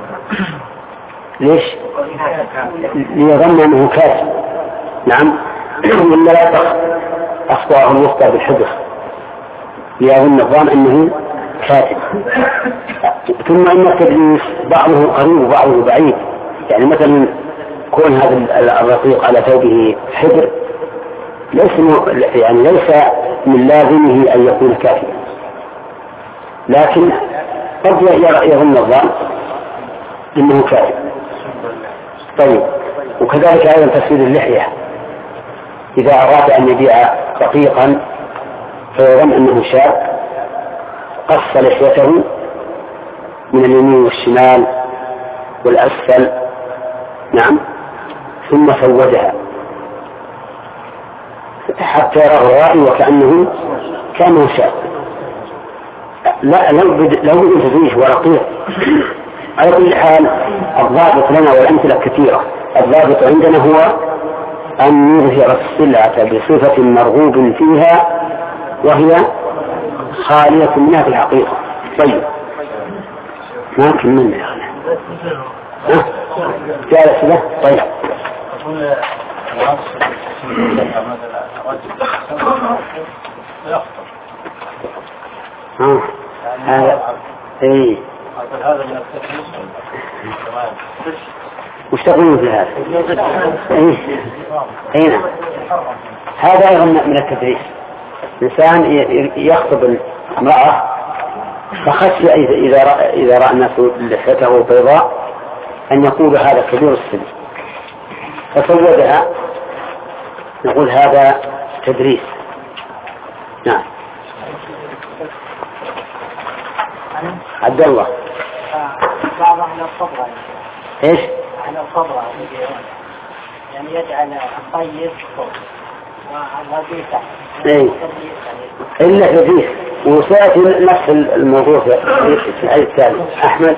ليش؟ ليظن أنه كاتب. نعم، ولا لا أصبعه الوسطى بالحبر ليظن الظان أنه كاتب. ثم إن التدليس بعضه قريب وبعضه بعيد، يعني مثلا كون هذا الرقيق على ثوبه حبر ليس من لازمه أن يكون كافيا، لكن قد يظن الظان أنه كافي. طيب، وكذلك أيضا تسويد اللحية، إذا أراد أن يبيع رقيقا فيظن أنه شاب قص لحيته من اليمين والشمال والأسفل، نعم، ثم سودها حتى يراه الرائي وكأنه شاب. لا، لو تزويج ورقيق. على كل حال الضابط لنا والأمثلة كثيرة. الضابط عندنا هو أن يظهر السلعة بصفة مرغوب فيها وهي خالية منها في الحقيقة. طيب، ما كملنا يا أخي. جالس له. طيب، هذا اي وش تقولون في هذا؟ اي هذا ايضا من التدريس. الانسان يخطب امرأة فخشي اذا رأى الناس لحيته بيضاء ان يقول هذا كبير السن فسودها، نقول هذا تدريس. نعم، عبد الله. بعض أهل الصبر ايش؟ أهل الصبر يعني يجعل الطيب فوق والرديء تحت. اي إلا تدريس. وسيأتي نفس الموضوع في الآية الثالثة. أحمد.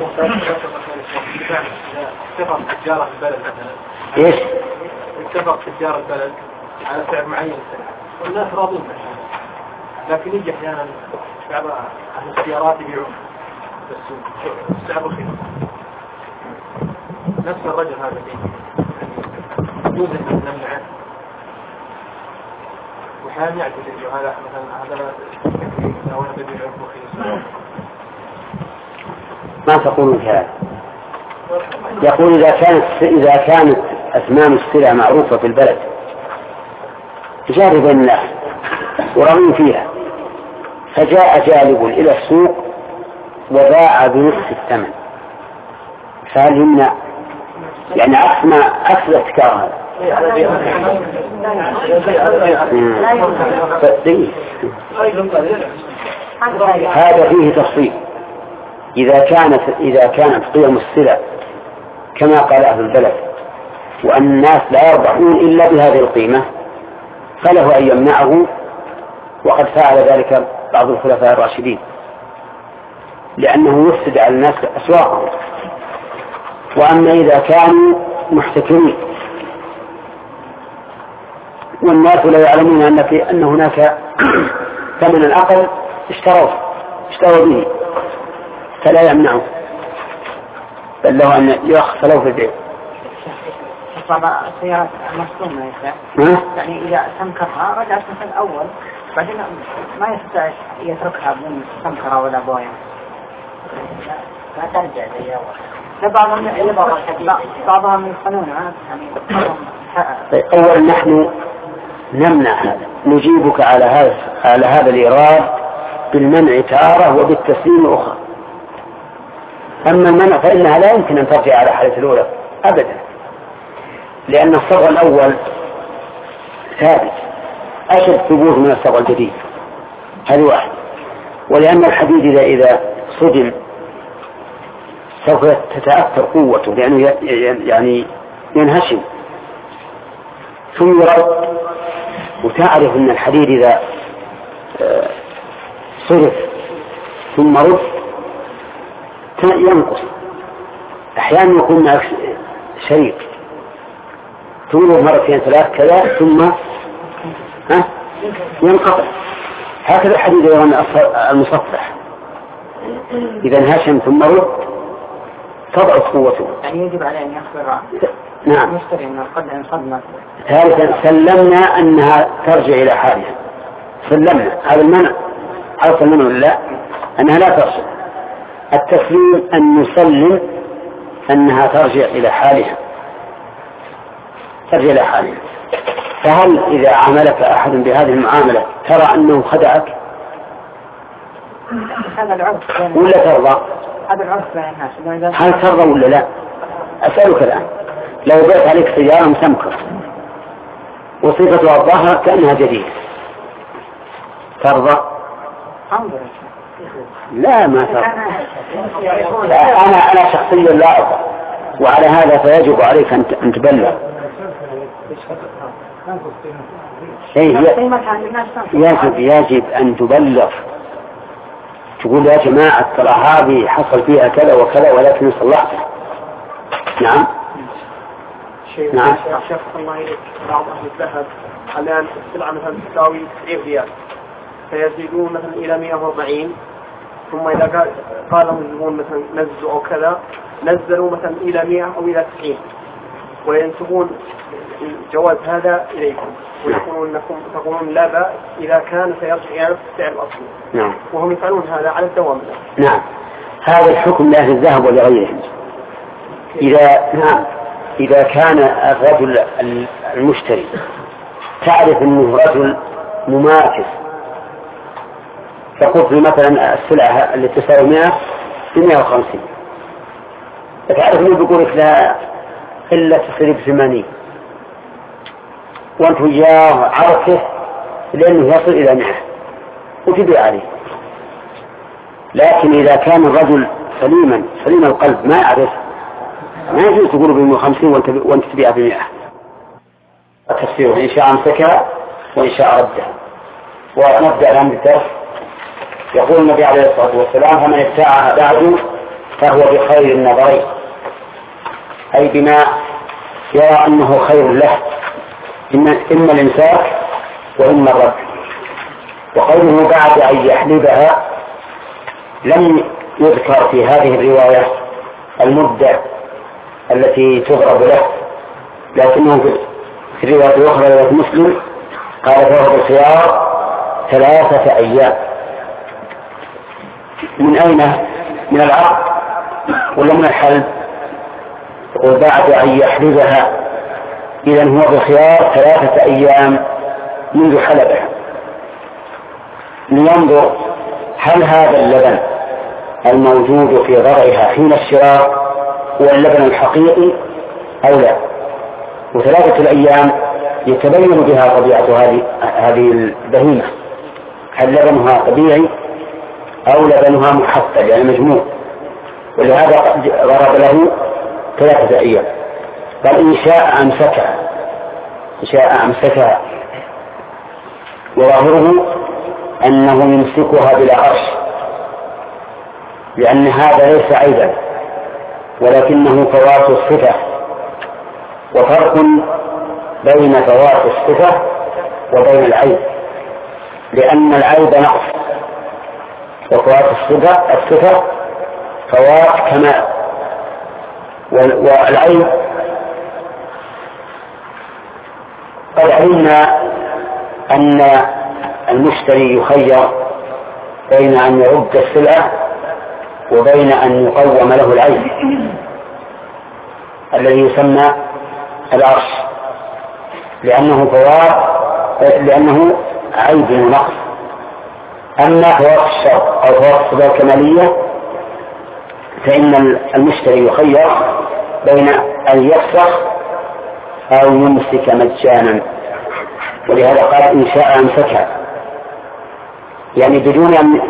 اتفق تجار البلد مثلا. ايش؟ اتفق تجار البلد على سعر معين والناس راضين، لكن يجي احيانا بعض اهل السيارات يبيعون بس السعر رخيص نفس الرجل هذا يجوز أن نمنعه وحال يعتذر هذا مثلا هذا أو نبذل الأنفخ ما تقولون في هذا؟ يقول إذا كانت أثمان السلع معروفة في البلد جاربا الناس ورغم فيها فجاء جالب إلى السوق وباع بنصف الثمن فهل يمنع؟ يعني عكس الاحتكار هذا فيه تفصيل. إذا كانت قيم السلع كما قال أهل البلد وأن الناس لا يربحون إلا بهذه القيمة فله أن يمنعه، وقد فعل ذلك بعض الخلفاء الراشدين لأنه يفسد على الناس أسواقهم. وأما إذا كانوا محتكرين والناس لا يعلمون أن هناك ثمنا أقل اشتروا به فلا يمنعه بل له أن يخص له في البيع. السيارة مصدومة يعني إذا تنكرها رجعت مثل الأول بعدين ما يستطيع يتركها بدون تنكرها ولا بويا لا ترجع زي أول. بعضهم يقنونها يعني. أولا نحن نمنع هذا، نجيبك على هذا الإيراد بالمنع تارة وبالتسليم أخرى. أما المنع فإنها لا يمكن أن ترجع على حالة الأولى أبدا، لأن الصبغ الأول ثابت أشد ثبوت من الصبغ الجديد، هذا واحد. ولأن الحديد إذا صدم سوف تتأثر قوته لأنه يعني ينهشم ثم يرد. وتعرف أن الحديد إذا صرف ثم رد ينقص، أحيانا يكون معك شريط تقوله مرتين ثلاث كذا ثم ينقطع. هكذا الحديد المصفح إذا انهشم ثم رد تضعف قوته. يعني يجب عليه أن يخبر نعم يشتري أن القدر انصدمت. ثالثا سلمنا أنها ترجع إلى حالها، سلمنا هذا المنع عرف منه لا أنها لا ترجع. التسليم أن نسلم أنها ترجع إلى حالها فهل إذا عاملك أحد بهذه المعاملة ترى أنه خدعك هذا العرف ولا ترضى؟ هذا العرف بين الناس. هل ترضى ولا لا؟ أسألك الآن لو بيت عليك سيارة مسمكة وصفتها الظاهرة كأنها جديدة ترضى؟ لا ما ترضى. أنا شخصيا لا أرضى، وعلى هذا فيجب عليك أن تبلغ. يجب أن تبلغ تقول يا جماعة ترى هذه حصل فيها كذا وكذا ولكن صلحته. نعم نعم. شيخ الله إليك بعض أهل الذهب الآن السلعة مثلا تساوي 90 ريال فيزيدون مثلا إلى 140 ثم إذا قال المزبون مثلا نزلوا أو كذا نزلوا مثلا إلى 100 أو إلى 90 وينسبون الجواز هذا إليكم ويقولون أنكم تقولون لا بأس إذا كان سيرجع إلى نفس السعر الأصلي. نعم. وهم يفعلون هذا على الدوام. نعم هذا الحكم لأهل الذهب ولغيرهم. إذا كان الرجل المشتري تعرف أنه رجل مماكس فقلت مثلا السلعة اللي تساوي 100 ب150 فتعرف أنه بيقول لك لا إلا تصير ب80 وأنت وياه عرفه لأنه يصل إلى 100 وتبيع عليه. لكن إذا كان الرجل سليم القلب ما يعرف ما يجوز تقول ب150 وأنت تبيع ب100. التفسير إن شاء أمسكها وإن شاء ردها. ونبدأ الآن بالدرس. يقول النبي عليه الصلاة والسلام فمن ابتاعها بعد فهو بخير النظرين، أي بما يرى أنه خير له إما الإمساك وإما الرد. وقوله بعد أن يحلبها لم يذكر في هذه الرواية المدة التي تضرب له، لكنه في الرواية الأخرى رواية مسلم قال فهو بالخيار 3 أيام. من أين؟ من العقد ولا من الحلب؟ وبعد أن يحلبها إذن هو بالخيار 3 أيام منذ حلبها، لينظر هل هذا اللبن الموجود في ضرعها حين الشراء هو اللبن الحقيقي أو لا. و3 الأيام يتبين بها طبيعة هذه البهيمة، هل لبنها طبيعي أو لبنها محفل يعني مجموع، ولهذا ضرب له 3 أيام. بل إن شاء أمسكها وظاهره أنه يمسكها بلا عرش، لأن هذا ليس عيبا ولكنه فوات الصفة، وفرق بين فوات الصفة وبين العيب، لأن العيب نقص وفوات الصفة فوات كمال، والعيب قد علمنا أن المشتري يخير بين أن يرد السلعة وبين أن يقوم له العيب الذي يسمى العرش، لأنه عيب ونقص. أما فوات الشرط أو فوات الصفة الكمالية فإن المشتري يخير بين أن يفسخ أو يمسك مجانا، ولهذا قال إن شاء أمسكها، يعني بدون أن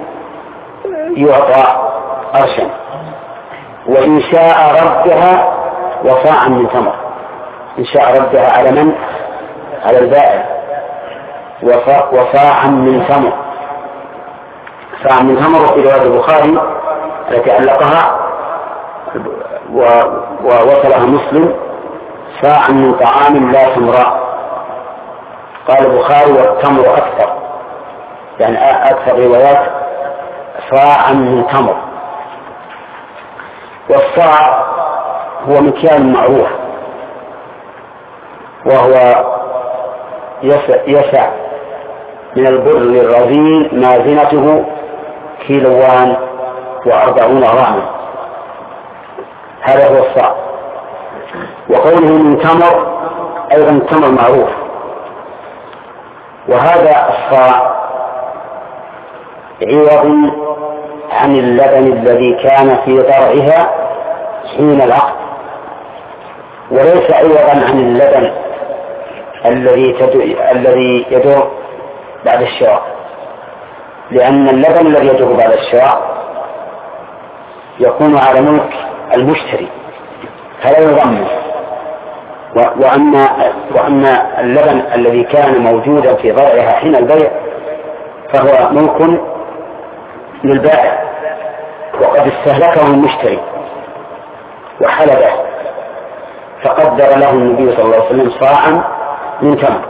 يعطى عرشا، وإن شاء ردها وصاعا من تمر. إن شاء ردها على من؟ على البائع، وصاعا من تمر. صاع من تمر في رواية البخاري التي علقها ووصلها مسلم صاع من طعام لا تمراء. قال البخاري والتمر أكثر، يعني أكثر روايات صاعا من تمر. والصاع هو مكيال معروف، وهو يسع من البر الرذيل ما زنته 140 غراما، هذا هو الصاع. وقوله من تمر أيضا التمر معروف. وهذا الصاع عوض عن اللبن الذي كان في ضرعها حين العقد، وليس عوضا عن اللبن الذي يدور بعد الشراء، لأن اللبن الذي يدور بعد الشراء يكون على ملك المشتري فلا يضمن، وأما اللبن الذي كان موجودا في ضرعها حين البيع فهو ملك للبائع، وقد استهلكه المشتري وحلبه، فقدر له النبي صلى الله عليه وسلم صاعا من تمر.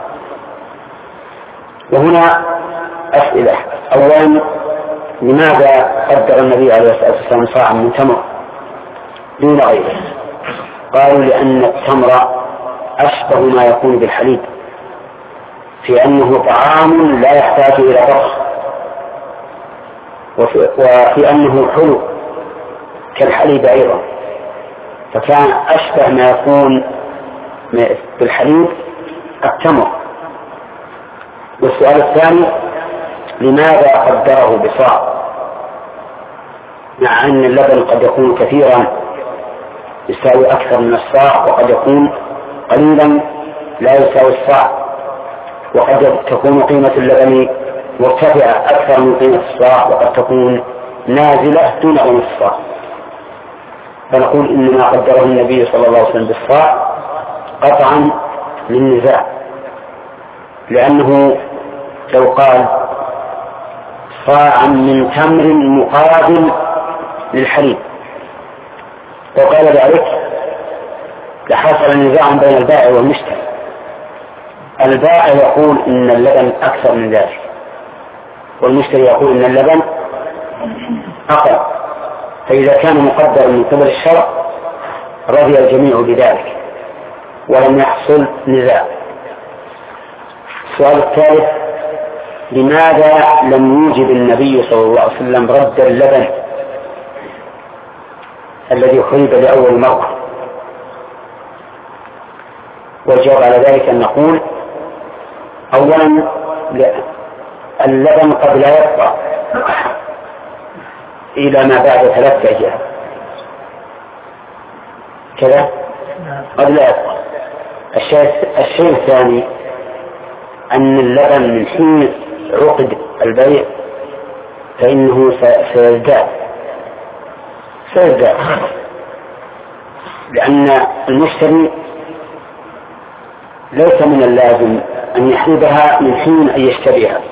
وهنا أسئلة. أولا، لماذا قدر النبي عليه الصلاة والسلام صاعا من تمر دون غيره؟ قالوا لأن التمر أشبه ما يكون بالحليب في أنه طعام لا يحتاج إلى طبخ، وفي أنه حلو كالحليب أيضا، فكان أشبه ما يكون بالحليب التمر. والسؤال الثاني، لماذا قدره بصاع مع أن اللبن قد يكون كثيرا يساوي أكثر من الصاع، وقد يكون قليلا لا يساوي الصاع، وقد تكون قيمة اللبن مرتفعة أكثر من قيمة الصاع، وقد تكون نازلة دون قيمة الصاع. فنقول إنما قدره النبي صلى الله عليه وسلم بالصاع قطعا للنزاع، لأنه لو قال صاعا من تمر مقابل للحليب وقال ذلك لحصل نزاع بين البائع والمشتري. البائع يقول إن اللبن أكثر من ذلك، والمشتري يقول إن اللبن أقل. فإذا كان مقدر من قبل الشرع رضي الجميع بذلك ولم يحصل نزاع. السؤال الثالث: لماذا لم يوجب النبي صلى الله عليه وسلم رد اللبن الذي خرب لأول مرة؟ والجواب على ذلك أن نقول: أولا اللبن قد لا يبقى إلى ما بعد 3 أيام كذا، قد لا يبقى. الشيء الثاني أن اللبن من حين عقد البيع فإنه سيزداد، لأن المشتري ليس من اللازم أن يحلبها من حين أن يشتريها،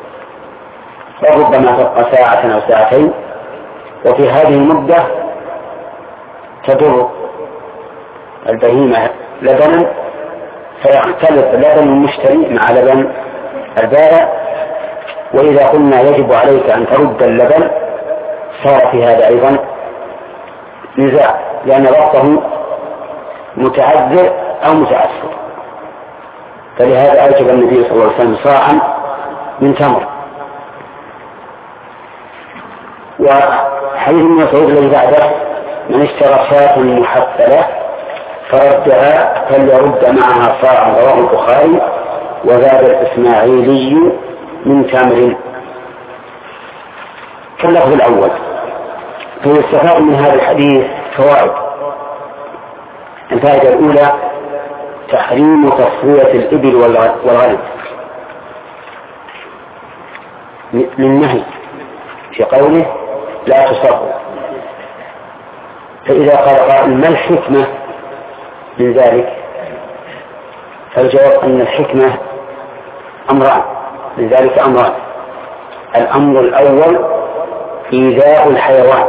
وربما تبقى ساعة أو ساعتين، وفي هذه المدة تضر البهيمة لبنا فيختلط لبن المشتري مع لبن البائع. وإذا قلنا يجب عليك أن ترد اللبن صار في هذا أيضا نزاع، لأن ربطه متعذر أو متعسر. فلهذا أوجب النبي صلى الله عليه وسلم صاعا من تمر. وحديث ابن مسعود الذي بعده: من اشترى شاة محفلة فردها فليرد معها صاعا، رواه البخاري. وزاد الإسماعيلي من تمر. كاللفظ الأول. فيستفاد من هذا الحديث فوائد. الفائدة الأولى: تحريم تصفية الإبل والغنم من نهي في قوله لا تصفوا. فإذا قال قائل: ما الحكمة من ذلك؟ فالجواب أن الحكمة أمران، من ذلك أمران: الأمر الأول إيذاء الحيوان،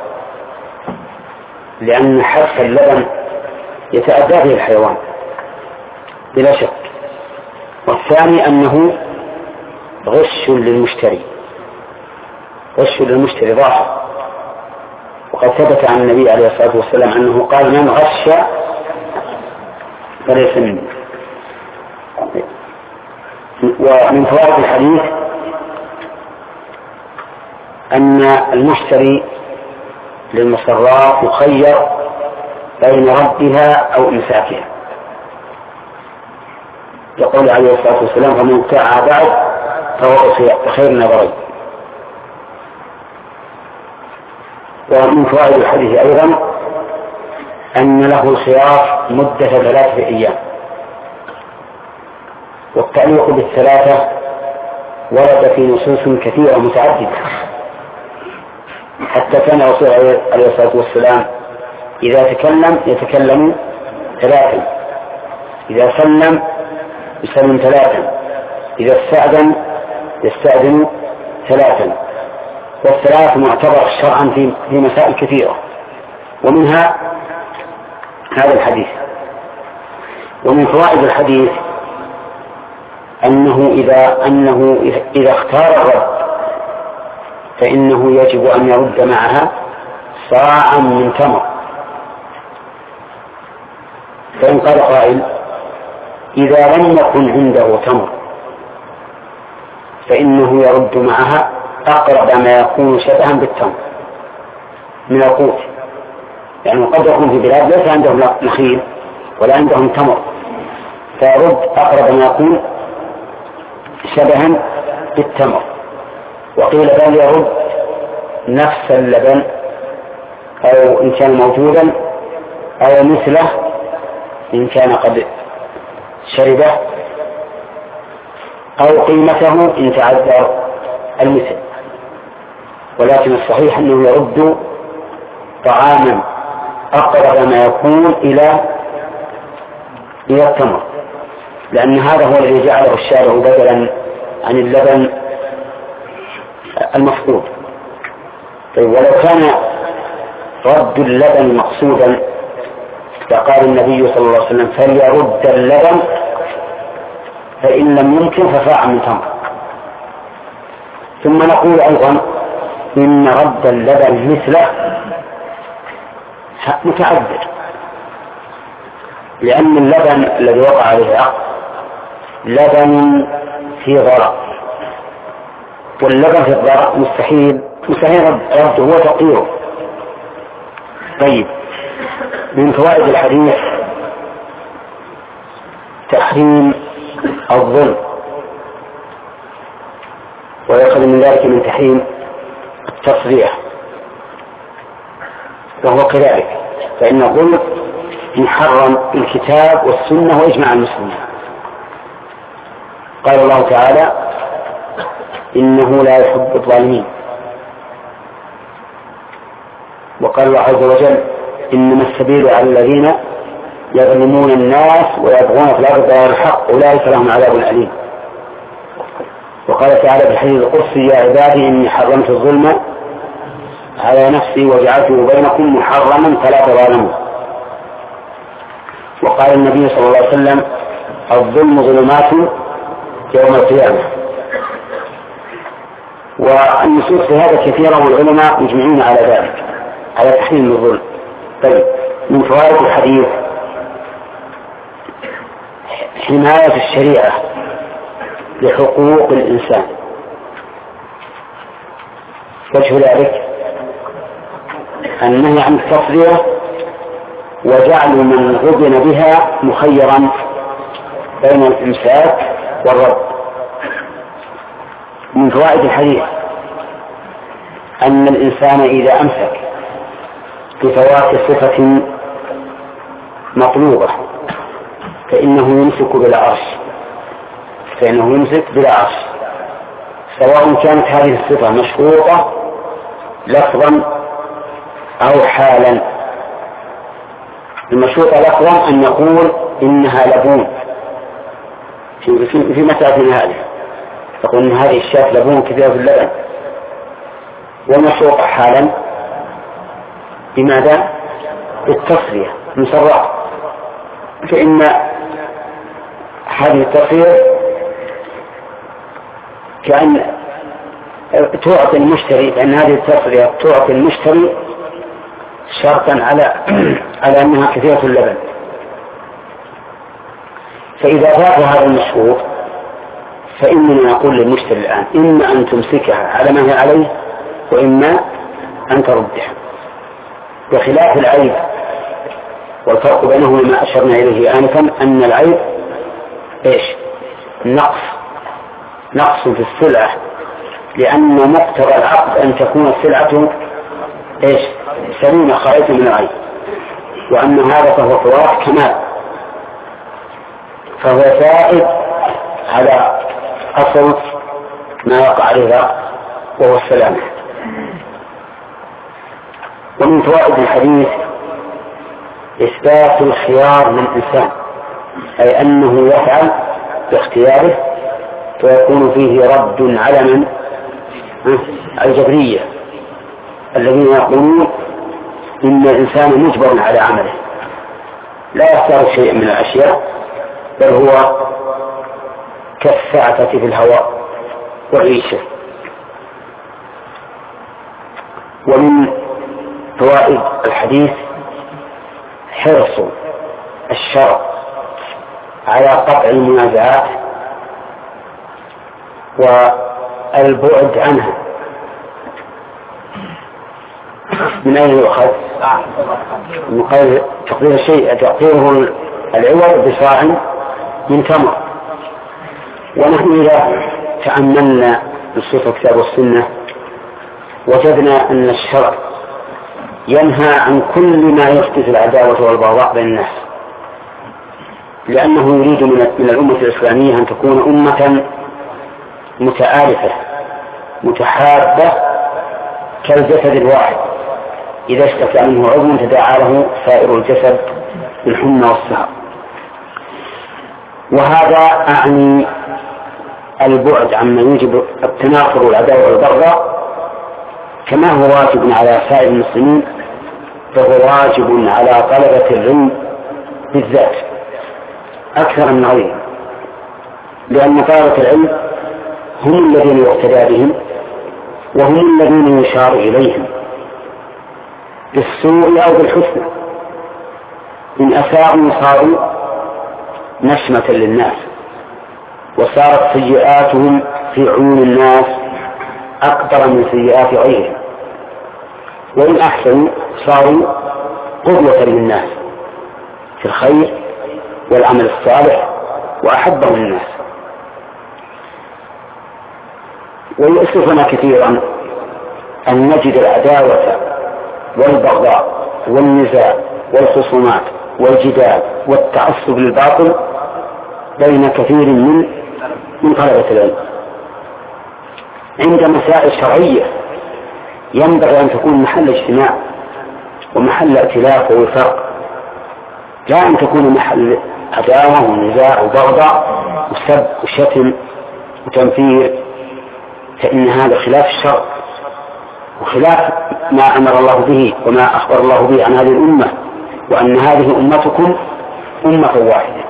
لأن حرق اللبن يتأذى به الحيوان بلا شك. والثاني أنه غش للمشتري، غش للمشتري ظاهر، وقد ثبت عن النبي عليه الصلاة والسلام أنه قال: من غش فليس مني. ومن فوائد الحديث أن المشتري للمسرات يخير بين ردها أو إمساكها، يقول عليه الصلاة والسلام: فمن ابتاع بعد فهو خير نظرين. ومن فوائد الحديث أيضا أن له الخيار مدة 3 أيام. والتعليق بالثلاثة ورد في نصوص كثيرة متعددة، حتى كان الرسول عليه الصلاة والسلام إذا يتكلم 3، إذا سلم يسلم 3، إذا استأذن يستأذن 3. والثلاث معتبر شرعا في مسائل كثيرة، ومنها هذا الحديث. ومن فوائد الحديث أنه إذا اختار الرد فإنه يجب أن يرد معها صاعا من تمر. فإن قال قائل: إذا لم يكن عنده تمر فإنه يرد معها أقرب ما يكون شبها بالتمر من القوت، يعني قد يكون في بلاد ليس عندهم نخيل ولا عندهم تمر، فيرد أقرب ما يكون شبها بالتمر. وقيل بل يرد نفس اللبن أو إن كان موجودا أو مثله إن كان قد شربه، أو قيمته إن تعذر المثل. ولكن الصحيح أنه يرد طعاما أقرب ما يكون إلى التمر، لأن هذا هو الذي جعله الشارع بدلا عن اللبن المفقود. طيب، ولو كان رد اللبن مقصودا فقال النبي صلى الله عليه وسلم: فليرد اللبن، فإن لم يمكن فصاع من تمر. ثم نقول أيضا إن رد اللبن مثله متعذر، لأن اللبن الذي وقع عليه العقد لبن في ضرر، واللبن في الضرر مستحيل رده وتقديره. طيب، من فوائد الحديث تحريم الظلم، ويأخذ من ذلك من تحريم التصريح، وهو كذلك، فإن الظلم محرم الكتاب والسنة وإجماع المسلمين. قال الله تعالى: إنه لا يحب الظالمين. وقال الله عز وجل: إنما السبيل على الذين يظلمون الناس ويبغون في الأرض بغير الحق أولئك لهم عذاب أليم. وقال تعالى في الحديث القدسي: يا عبادي إني حرمت الظلم على نفسي وجعلته بينكم محرما فلا تظالموا. وقال النبي صلى الله عليه وسلم: الظلم ظلمات يوم القيامة. والنصوص في هذا كثيرة، والعلماء مجمعين على ذلك، على تحريم الظلم. طيب، من فوائد الحديث حماية الشريعة لحقوق الإنسان. وجه ذلك النهي عن التصريح وجعل من غبن بها مخيرا بين الإمساك والرد. من فوائد الحديث أن الإنسان إذا أمسك بفوات صفة مطلوبة فإنه يمسك بلا عرش، سواء كانت هذه الصفة مشروطة لفظا أو حالا. المشروطة لفظا أن يقول إنها لبون في مسألة هذه، يقول إن هذه الشاة لبون كثيرة في اللبن. والمشروطة حالا بماذا؟ بالتصرية مسرعة، فإن هذه التصرية كأن تعطي المشتري، لأن هذه التصرية تعطي المشتري شرطا على أنها كثيرة اللبن. فإذا فات هذا المشروط فإننا نقول للمشتري الآن: إما أن تمسكها على ما هي عليه، وإما أن تردها. بخلاف العيب، والفرق بينهما ما أشرنا إليه آنفا، أن العيب نقص في السلعة، لأن مقتضى العقد أن تكون السلعة سليمة خالية من العيب، وأن هذا فهو فراق كمال، فهو زائد على أصل ما يقع عليه العقد وهو السلامة. ومن فوائد الحديث إثبات الخيار للإنسان، أي أنه يفعل باختياره، فيكون فيه رد على من؟ الجبرية الذين يقولون إن الإنسان مجبر على عمله، لا يختار شيء من الأشياء، بل هو كالسعفة في الهواء والريشة. ومن فوائد الحديث حرص الشرع على قطع المنازعات والبعد عنها. من أين يؤخذ؟ تقدير الشيء تقديره العوض بصاع من تمر. ونحن إذا تأملنا نصوص الكتاب والسنة وجدنا أن الشرع ينهى عن كل ما يحدث العداوة والبغضاء بين الناس، لأنه يريد من الأمة الإسلامية أن تكون أمة متآلفة متحابة كالجسد الواحد، إذا اشتكى منه عضو تداعى له سائر الجسد بالحمى والسهر. وهذا أعني البعد عما يوجب التناقض والعداوة والبغضاء، كما هو واجب على سائر المسلمين، فهو واجب على طلبة العلم بالذات أكثر من غيرهم، لأن طلبة العلم هم الذين يقتدى بهم، وهم الذين يشار إليهم بالسوء أو بالحسن. إن أساءوا يصاروا نشمة للناس، وصارت سيئاتهم في عيون الناس أكبر من سيئات غيرهم، وإن أحسنوا صاروا قدوة للناس في الخير والعمل الصالح وأحبهم الناس. ويؤسفنا كثيرا أن نجد العداوة والبغضاء والنزاع والخصومات والجدال والتعصب للباطل بين كثير من طلبة العلم عند مسائل شرعية ينبغي أن تكون محل اجتماع ومحل ائتلاف ووفاق، لا أن تكون محل عداوة ونزاع وبغضاء وسب وشتم وتنفير، فإن هذا خلاف الشرع وخلاف ما أمر الله به وما أخبر الله به عن هذه الأمة، وأن هذه أمتكم أمة واحدة.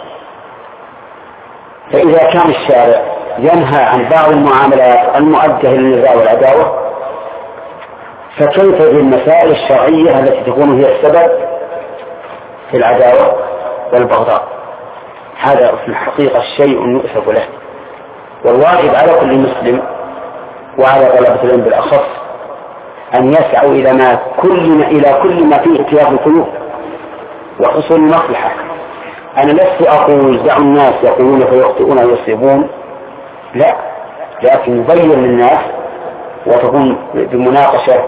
فإذا كان الشارع ينهى عن بعض المعاملات المؤدية للنزاع والعداوة، فكيف بالمسائل الشرعية التي تكون هي السبب في العداوة والبغضاء؟ هذا في الحقيقة شيء يؤسف له، والواجب على كل مسلم وعلى طلبة العلم بالأخص أن يسعوا إلى كل ما فيه اتياف القلوب وحصول المصلحة. أنا لست أقول دعوا الناس يقولون فيخطئون ويصيبون، لا، لكن يبين للناس وتكون بمناقشة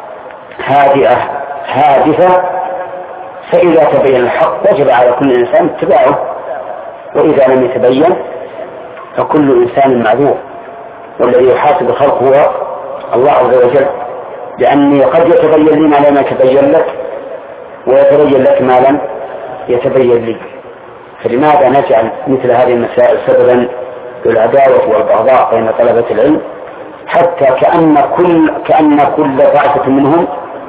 هادفة، فإذا تبين الحق وجب على كل إنسان اتباعه، وإذا لم يتبين فكل إنسان معذور، والذي يحاسب الخلق هو الله عز وجل، لأني قد يتبين لي ما لم يتبين لك ويتبين لك ما لم يتبين لي. فلماذا نجعل مثل هذه المسائل سببا للعداوة والبغضاء بين طلبة العلم، حتى كأن كل طائفة منهم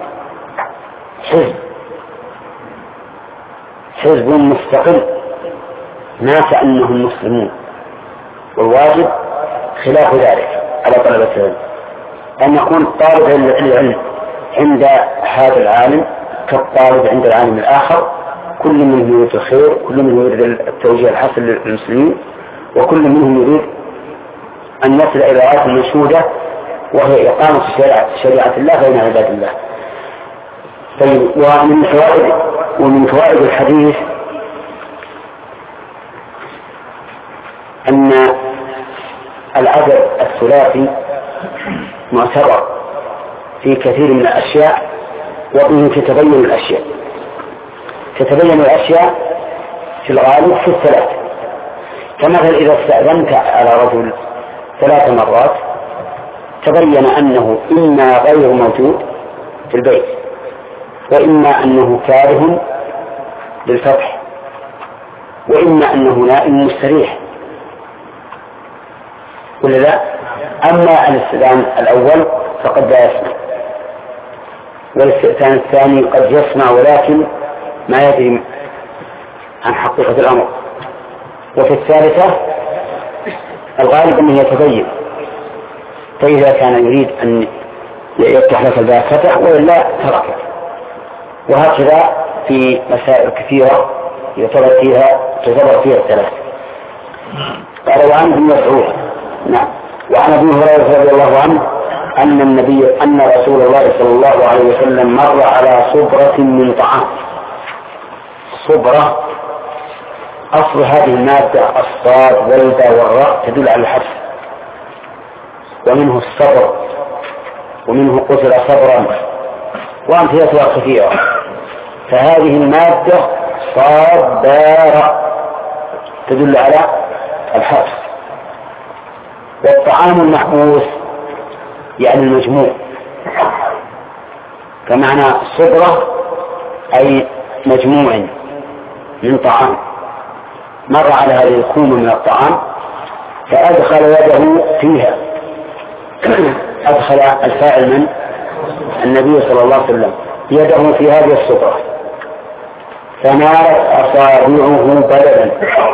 حزب مستقل ما كأنهم مسلمون، والواجب خلاف ذلك على طلبة العلم، أن يكون طالب العلم عند هذا العالم كالطالب عند العالم الآخر، كل منهم يريد الخير، كل منهم يريد التوجيه الحسن للمسلمين، وكل منهم يريد أن يصل إلى غاية المنشودة وهي إقامة شريعة الله بين عباد الله. طيب، ومن فوائد الحديث أن العدد الثلاثي معتبر في كثير من الأشياء، وبه تتبين الأشياء في الغالب في الثلاث. كمثل إذا استأذنت على رجل 3 مرات تبين أنه إما غير موجود في البيت، وإما أنه كاره للفتح، وإما أنه نائم مستريح، ولا لا؟ أما الاستئذان الأول فقد لا يسمع، والاستئذان الثاني قد يسمع ولكن ما يدري عن حقيقة الأمر، وفي الثالثة الغالب أنه يتبين، فإذا كان يريد أن يفتح لك الباب فتح، وإلا تركه. وهكذا في مسائل كثيرة تعتبر فيها الثلاث. قال وعن ابن مسعود، نعم، وعن ابي هريرة رضي الله عنه أن رسول الله صلى الله عليه وسلم مر على صبرة من طعام. صبرة أصل هذه المادة الصاد والباء والراء تدل على الحبس، ومنه الصبر، ومنه قتل صبرا، وأمثلتها كثيرة. فهذه المادة صاد باء راء تدل على الحبس. والطعام المحبوس يعني المجموع، فمعنى صبرة أي مجموع من طعام. مر على هذه الكومة من الطعام فأدخل يده فيها، أدخل الفاعل من النبي صلى الله عليه وسلم يده في هذه الصبرة، فنالت أصابعه بللا،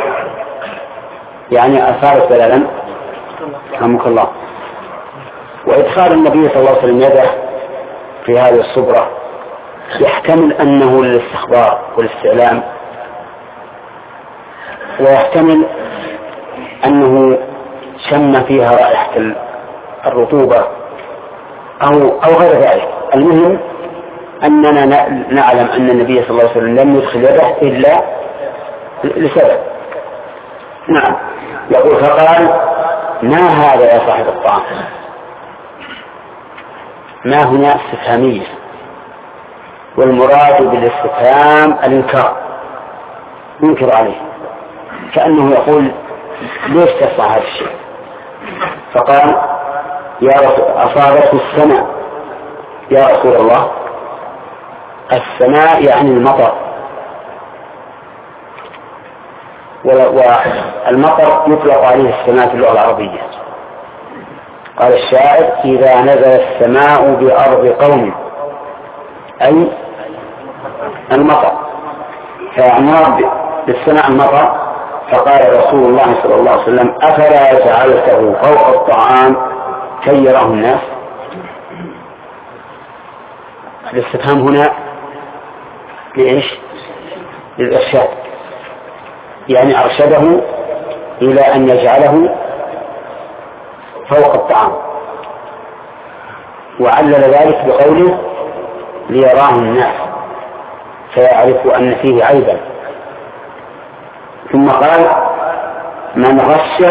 يعني أصابت بللا، رحمك الله. وإدخال النبي صلى الله عليه وسلم يده في هذه الصبرة يحتمل أنه للاستخبار والاستعلام، ويحتمل أنه شم فيها رائحة الرطوبة أو غير ذلك. المهم أننا نعلم أن النبي صلى الله عليه وسلم لم يدخل يده إلا لسبب. نعم. يقول فقال ما هذا يا صاحب الطعام؟ ما هنا استفهامية، والمراد بالاستفهام الإنكار، ينكر عليه كأنه يقول ليش تصنع هذا الشيء؟ فقال يا رسول أصابته السماء يا رسول الله. السماء يعني المطر، والمطر يطلق عليه السماء في اللغة العربية. قال الشاعر إذا نزل السماء بأرض قوم، أي المطر، فيعني بالسماء المطر. فقال رسول الله صلى الله عليه وسلم أفلا جعلته فوق الطعام كي يراه الناس؟ الاستفهام هنا لإيش؟ للإرشاد، يعني أرشده إلى أن يجعله فوق الطعام، وعلل ذلك بقوله ليراه الناس فيعرف أن فيه عيبا. ثم قال من غش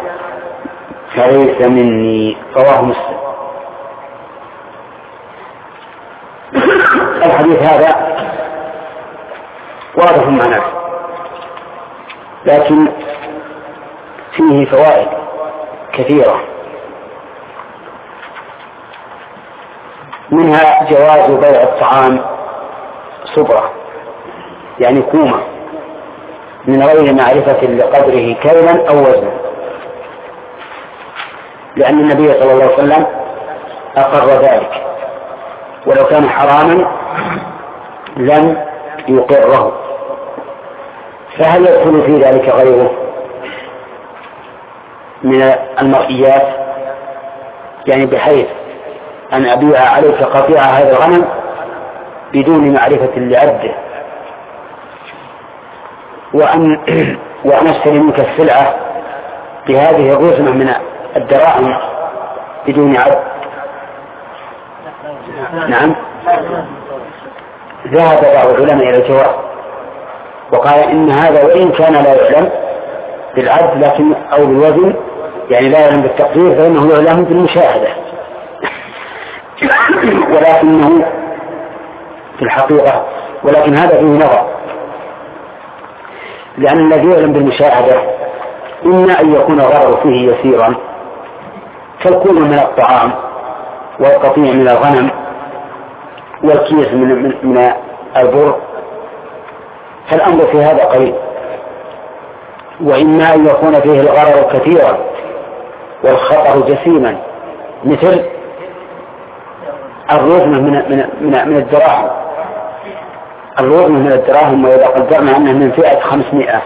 فليس مني، رواه مسلم. الحديث هذا واضح معناه، لكن فيه فوائد كثيرة، منها جواز بيع الطعام صبرة، يعني كومة، من غير معرفة لقدره كيلا أو وزنا، لأن النبي صلى الله عليه وسلم أقر ذلك، ولو كان حراما لم يقره. فهل يدخل في ذلك غيره من المرئيات؟ يعني بحيث أن أبيع عليك قطيع هذا الغنم بدون معرفة لعبده، وأن أشتري منك السلعة بهذه الرزمة من الدراهم بدون عبد. نعم. ذهب بعض العلماء إلى الجواز، وقال إن هذا وإن كان لا يعلم بالعبد لكن أو بالوزن، يعني لا يعلم بالتقدير، فإنه يعلم بالمشاهدة، ولكنه في الحقيقة، ولكن هذا فيه نظر، لأن الذي يعلم بالمشاهدة إما أن يكون الغرر فيه يسيرا كالكوم من الطعام والقطيع من الغنم والكيس من البر، فالأمر في هذا قليل، وإما أن يكون فيه الغرر كثيرا والخطر جسيما، مثل الرزمة من الدراهم، الرزمة من الدراهم، وإذا قدرنا أنه من فئة 500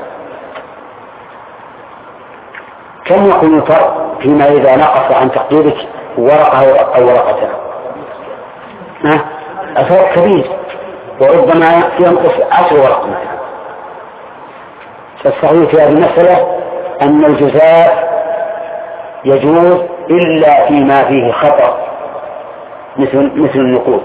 كم يكون الفرق فيما إذا نقص عن تقديرك ورقة أو ورقتين؟ الفرق كبير، وربما ينقص 10 ورق مثلا. فالصحيح في هذه المسألة أن الجزاء يجوز إلا فيما فيه خطر مثل النقود.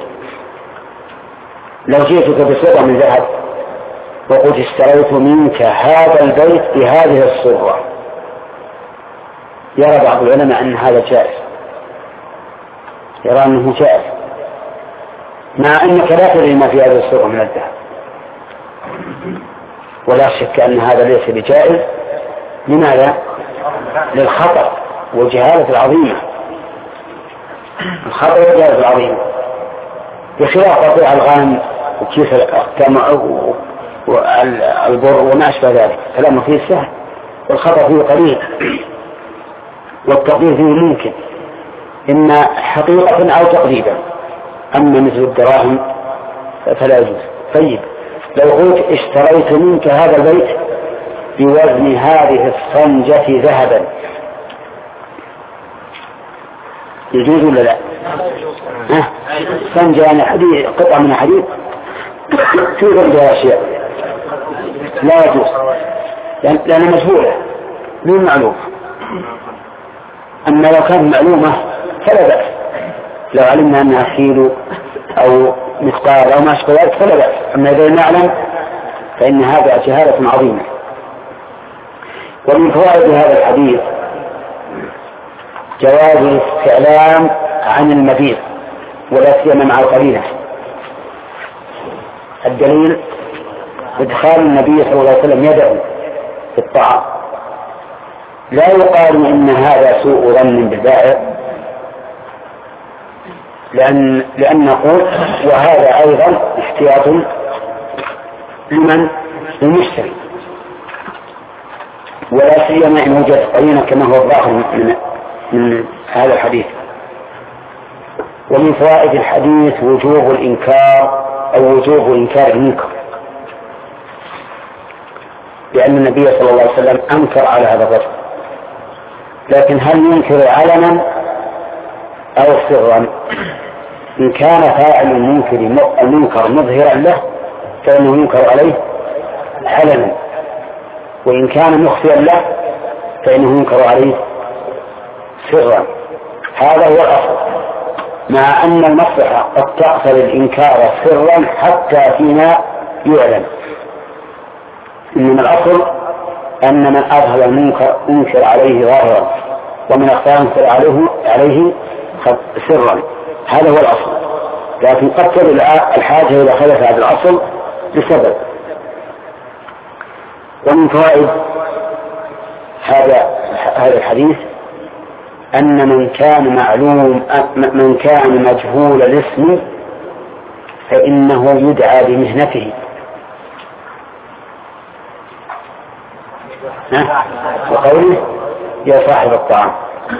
لو جئتك بصورة من ذهب وقلت اشتريت منك هذا البيت بهذه الصورة، يرى بعض العلماء أن هذا جائز، يرى أنه جائز، مع أنك لا تدري ما في هذه الصورة من الذهب، ولا شك أن هذا ليس بجائز. لماذا؟ للخطر والجهالة العظيمة، الخطر والجهالة العظيمة، بخلاف قطيع الغنم وكيس والبر وما أشبه ذلك، فالأمر فيه سهل والخطر فيه قليل والتقدير فيه ممكن إما حقيقة أو تقريبا. أما مثل الدراهم فلا يجوز. طيب لو قلت اشتريت منك هذا البيت بوزن هذه الصنجة ذهبا، يجوز ولا لا؟ صنجة يعني حديد، قطعة من حديد توجد بها أشياء، لا يجوز. لأنها مجهولة من معلوم. أما لو كانت معلومة فلا بأس، لو علمنا أنها كيلو أو مقدار أو ما أشبه ذلك فلا بأس. أما إذا نعلم فإن هذا جهالة عظيمة. ومن فوائد هذا الحديث جواز الاستعلام عن المبيت ولا سيما مع القرينة. الدليل إدخال النبي صلى الله عليه وسلم يده في الطعام، لا يقال إن هذا سوء ظن بالبائع، لأن نقول وهذا أيضا احتياط لمن المشتري، ولا سيما إن وجد قرينة كما هو الظاهر من هذا الحديث. ومن فوائد الحديث وجوب الإنكار أو وجوب إنكار المنكر، لأن النبي صلى الله عليه وسلم أنكر على هذا الرجل، لكن هل ينكر علنا أو سرا؟ إن كان فاعل المنكر مظهرا له فإنه ينكر عليه علنا، وإن كان مخفيا له فإنه ينكر عليه سرا. هذا هو الأصل، مع أن المصلحة قد تقتضي الإنكار سرا حتى فيما يعلم. إنما الأصل أن من أظهر المنكر أنكر عليه ظاهرا، ومن أخطأ أنكر عليه سرا. هذا هو الأصل، لكن قد تبدو الحاجة إلى خلف هذا الأصل لسبب. ومن فوائد هذا الحديث أن من كان مجهول الاسم فإنه يدعى بمهنته. وقوله يا صاحب الطعام،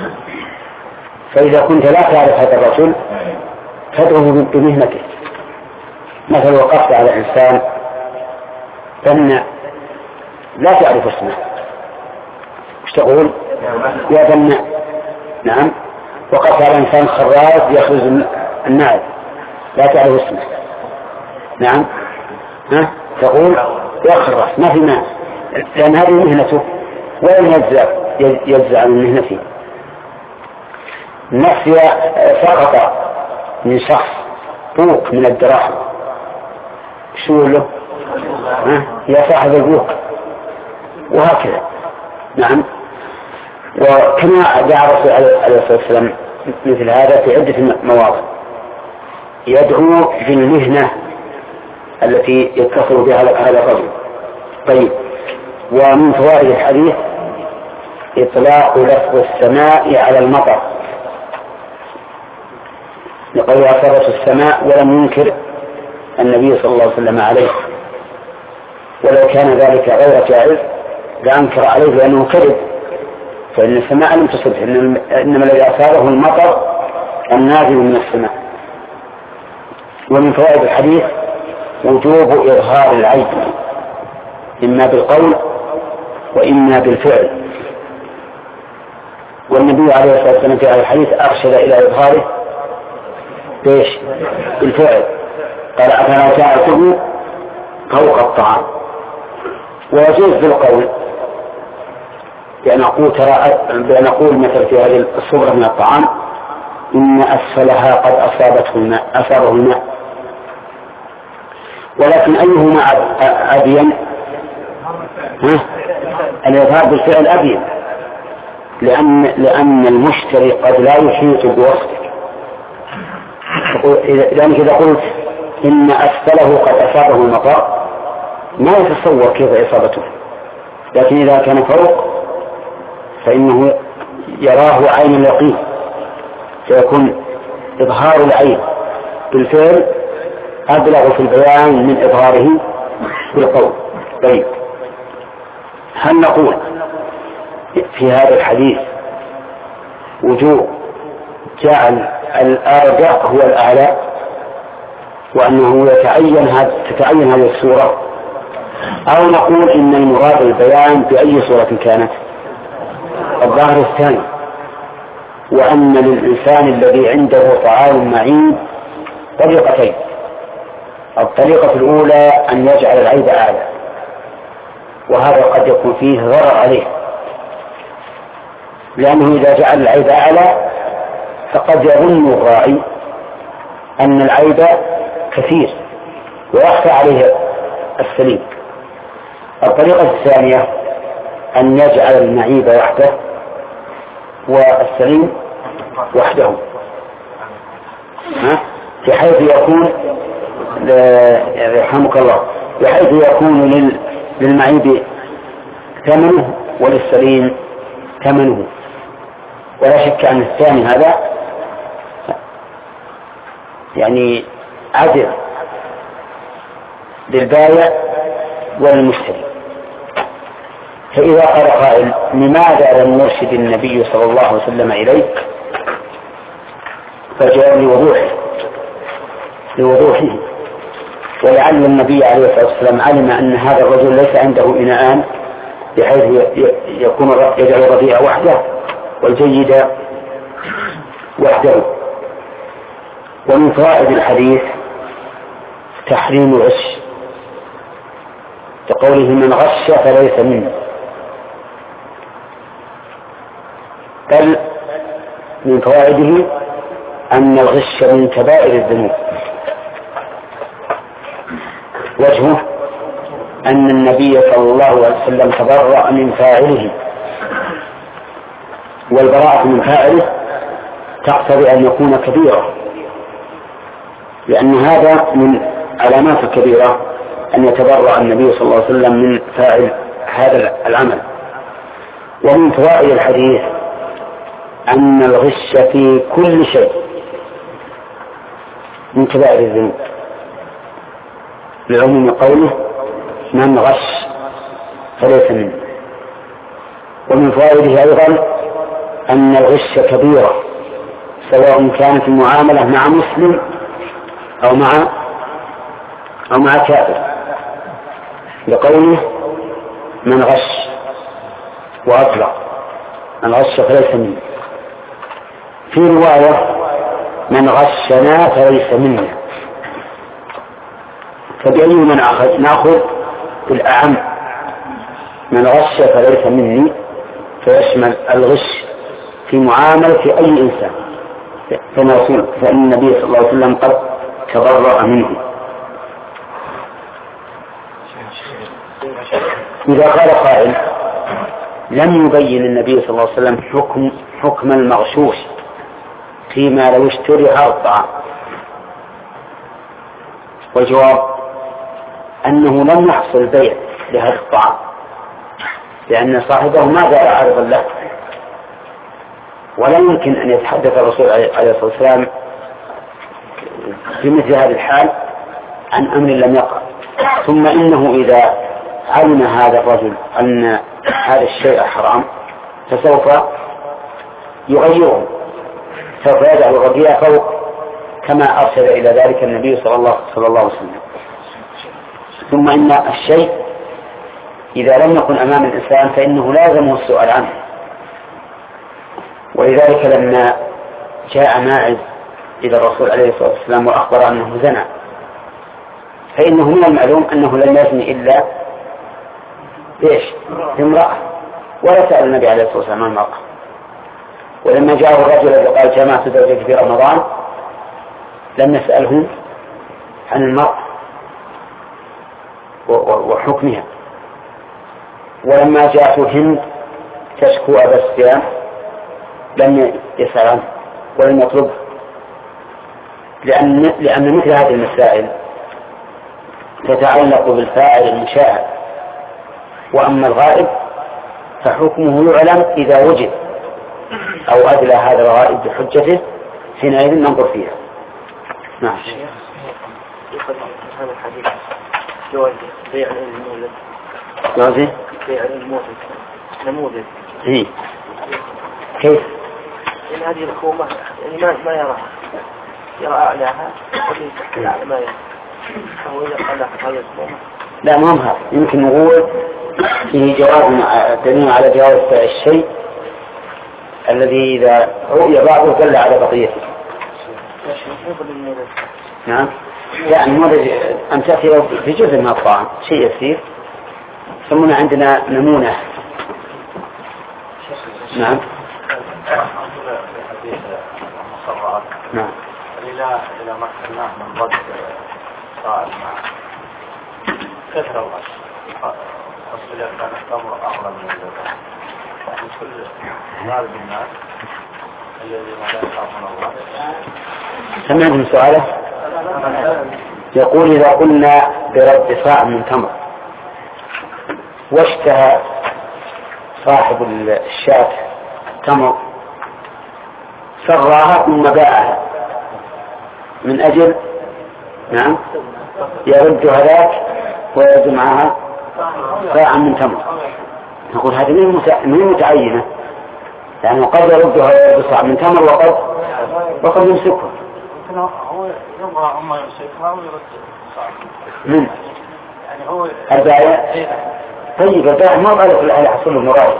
فإذا كنت لا تعرف هذا الرجل فادعه بمهنته. مثلا وقفت على إنسان بناء لا تعرف اسمه، وش تقول؟ يا بناء. نعم. وقفت على إنسان خراز يخرج النعل لا تعرف اسمه، نعم، تقول يا خراز، ما في ماء، لأن هذه مهنته ولا يجزع من مهنته. نفي سقط من شخص بوق من الدراهم، شو له؟ يا صاحب البوق، وهكذا. نعم. وكما دعا الرسول عليه الصلاة والسلام مثل هذا في عدة مواضع، يدعو بالمهنة التي يتصل بها هذا الرجل. طيب. ومن فوائد الحديث إطلاق لفظ السماء على المطر، لقول أصابت السماء ولم ينكر النبي صلى الله عليه وسلم عليه، ولو كان ذلك غير جائز لأنكر عليه لأنه كذب، فإن السماء لم تصبه، إنما الذي أصابه المطر النازل من السماء. ومن فوائد الحديث وجوب إظهار العيب إما بالقول وإما بالفعل، والنبي عليه الصلاة والسلام في هذا الحديث أرشد إلى إظهاره بإيش؟ بالفعل. قال أفلا تعتبوا فوق الطعام. ويجوز بالقول بأن أقول مثل في هذه الصورة من الطعام إن أسفلها قد أصابه الماء، ولكن أيهما أبين؟ الإظهار بالفعل أبين، لأن المشتري قد لا يحيط بوصفك. لأنك إذا قلت إن أسفله قد أصابه المطر ما يتصور كيف إصابته، لكن إذا كان فوق فإنه يراه عين اليقين، فيكون إظهار العين بالفعل أبلغ في البيان من إظهاره بالقول. طيب. هل نقول في هذا الحديث وجوب جعل الأرجع هو الأعلى وأنه تتعين هذه الصورة، أو نقول إن المراد البيان بأي صورة كانت؟ الظاهر الثاني، وأن للإنسان الذي عنده طعام معين طريقتين. الطريقة الأولى أن يجعل العيب أعلى، وهذا قد يكون فيه ضرر عليه، لأنه إذا جعل العيب أعلى فقد يظن الراعي أن العيب كثير ويخفى عليه السليم. الطريقة الثانية أن يجعل المعيب وحده والسليم وحده، بحيث يكون رحمك الله بحيث يكون للمعيب ثمنه وللسليم ثمنه. ولا شك أن الثاني هذا يعني عدل للبائع والمشتري. فإذا قال قائل لماذا لم يرشد النبي صلى الله عليه وسلم إليك؟ فجاء لوضوحه، ولعل النبي عليه الصلاة والسلام علم أن هذا الرجل ليس عنده إناءان بحيث يكون يجعل الرديء وحده والجيد وحده. ومن فوائد الحديث تحريم الغش، كقوله من غش فليس منه، بل من فوائده أن الغش من كبائر الذنوب. وجهه أن النبي صلى الله عليه وسلم تبرأ من فاعله، والبراءة من فاعله تقتضي أن يكون كبيرا، لأن هذا من علامات الكبيرة أن يتبرأ النبي صلى الله عليه وسلم من فاعل هذا العمل. ومن فوائد الحديث أن الغش في كل شيء من كبائر الذنوب، لعموم قوله من غش فليس منه. ومن فوائده أيضا أن الغش كبيرة، سواء كانت المعاملة مع مسلم أو مع كافر، لقوله من غش وأطلق من غش فليس منه. في رواية من غشنا فليس منا. فبأي من نأخذ بالأعم؟ من غش فليس مني، فيشمل الغش في معاملة أي إنسان، فإن النبي صلى الله عليه وسلم قد تبرأ منه. إذا قال قائل لم يبين النبي صلى الله عليه وسلم حكم المغشوش فيما لو اشتري الطعام، والجواب أنه لم يحصل بيع لهذا الطعام، لأن صاحبه ما زال عارضا له، ولا يمكن أن يتحدث الرسول عليه الصلاة والسلام في مثل هذه الحال عن أمر لم يقع. ثم إنه إذا علم هذا الرجل أن هذا الشيء حرام فسوف يغيره، سوف يجعل الربيع فوق كما أرشد إلى ذلك النبي صلى الله عليه وسلم. ثم إن الشيء إذا لم يكن أمام الإنسان فإنه لازمه السؤال عنه، ولذلك لما جاء ماعز إلى الرسول عليه الصلاة والسلام وأخبر أنه زنى، فإنه من المعلوم أنه لم يزني إلا امرأة، ولا سأل النبي عليه الصلاة والسلام عن المرأة. ولما جاءه الرجل الذي قال جمعت زوجتي في رمضان لم يسأله عن المرأة وحكمها. ولما جاءته هند تشكو أبا سفيان لم يسأل عنه ولم يطلبه، لأن مثل هذه المسائل تتعلق بالفاعل المشاهد، وأما الغائب فحكمه يعلم إذا وجد أو أدلى هذا الغائب بحجته، حينئذ ننظر فيها. نعم. هذا الحديث جواز بيع المولد. جواز بيع المولد نموذج. إيه. كيف؟ إن هذه الحكومة يعني ما يرى أعلاها وفي تحت الأعلى ما يرى. أو إذا قال هذه الحكومة. لا ما هم، يمكن نقول فيه جواب دليل على جواز بيع الشيء الذي إذا رؤي بعضه دل على بقيته. نعم. يعني النموذج أن تأتي في جزء من الطعام شيء يسير ثم عندنا نمونة. نعم. نعم. إلى ما كنا من ضد صائر مع كثر الغش الصلاة كانت تمر أغلى من اللبن يعني كل غالب الناس الذين لا يخافون الله. سمعتم سؤاله؟ يقول إذا قلنا برد صاع من تمر واشتهى صاحب الشاة تمر سراها ثم باعها من أجل نعم يرد هذاك ويرد معها صاعا من تمر، نقول هذه من متعينة يعني قد يردها ويرد صاع من تمر وقد يمسكها. هو يبغى أما يمسكها ويرد صاع من يعني هو البائع. طيب البائع ما قال على حصول المراد،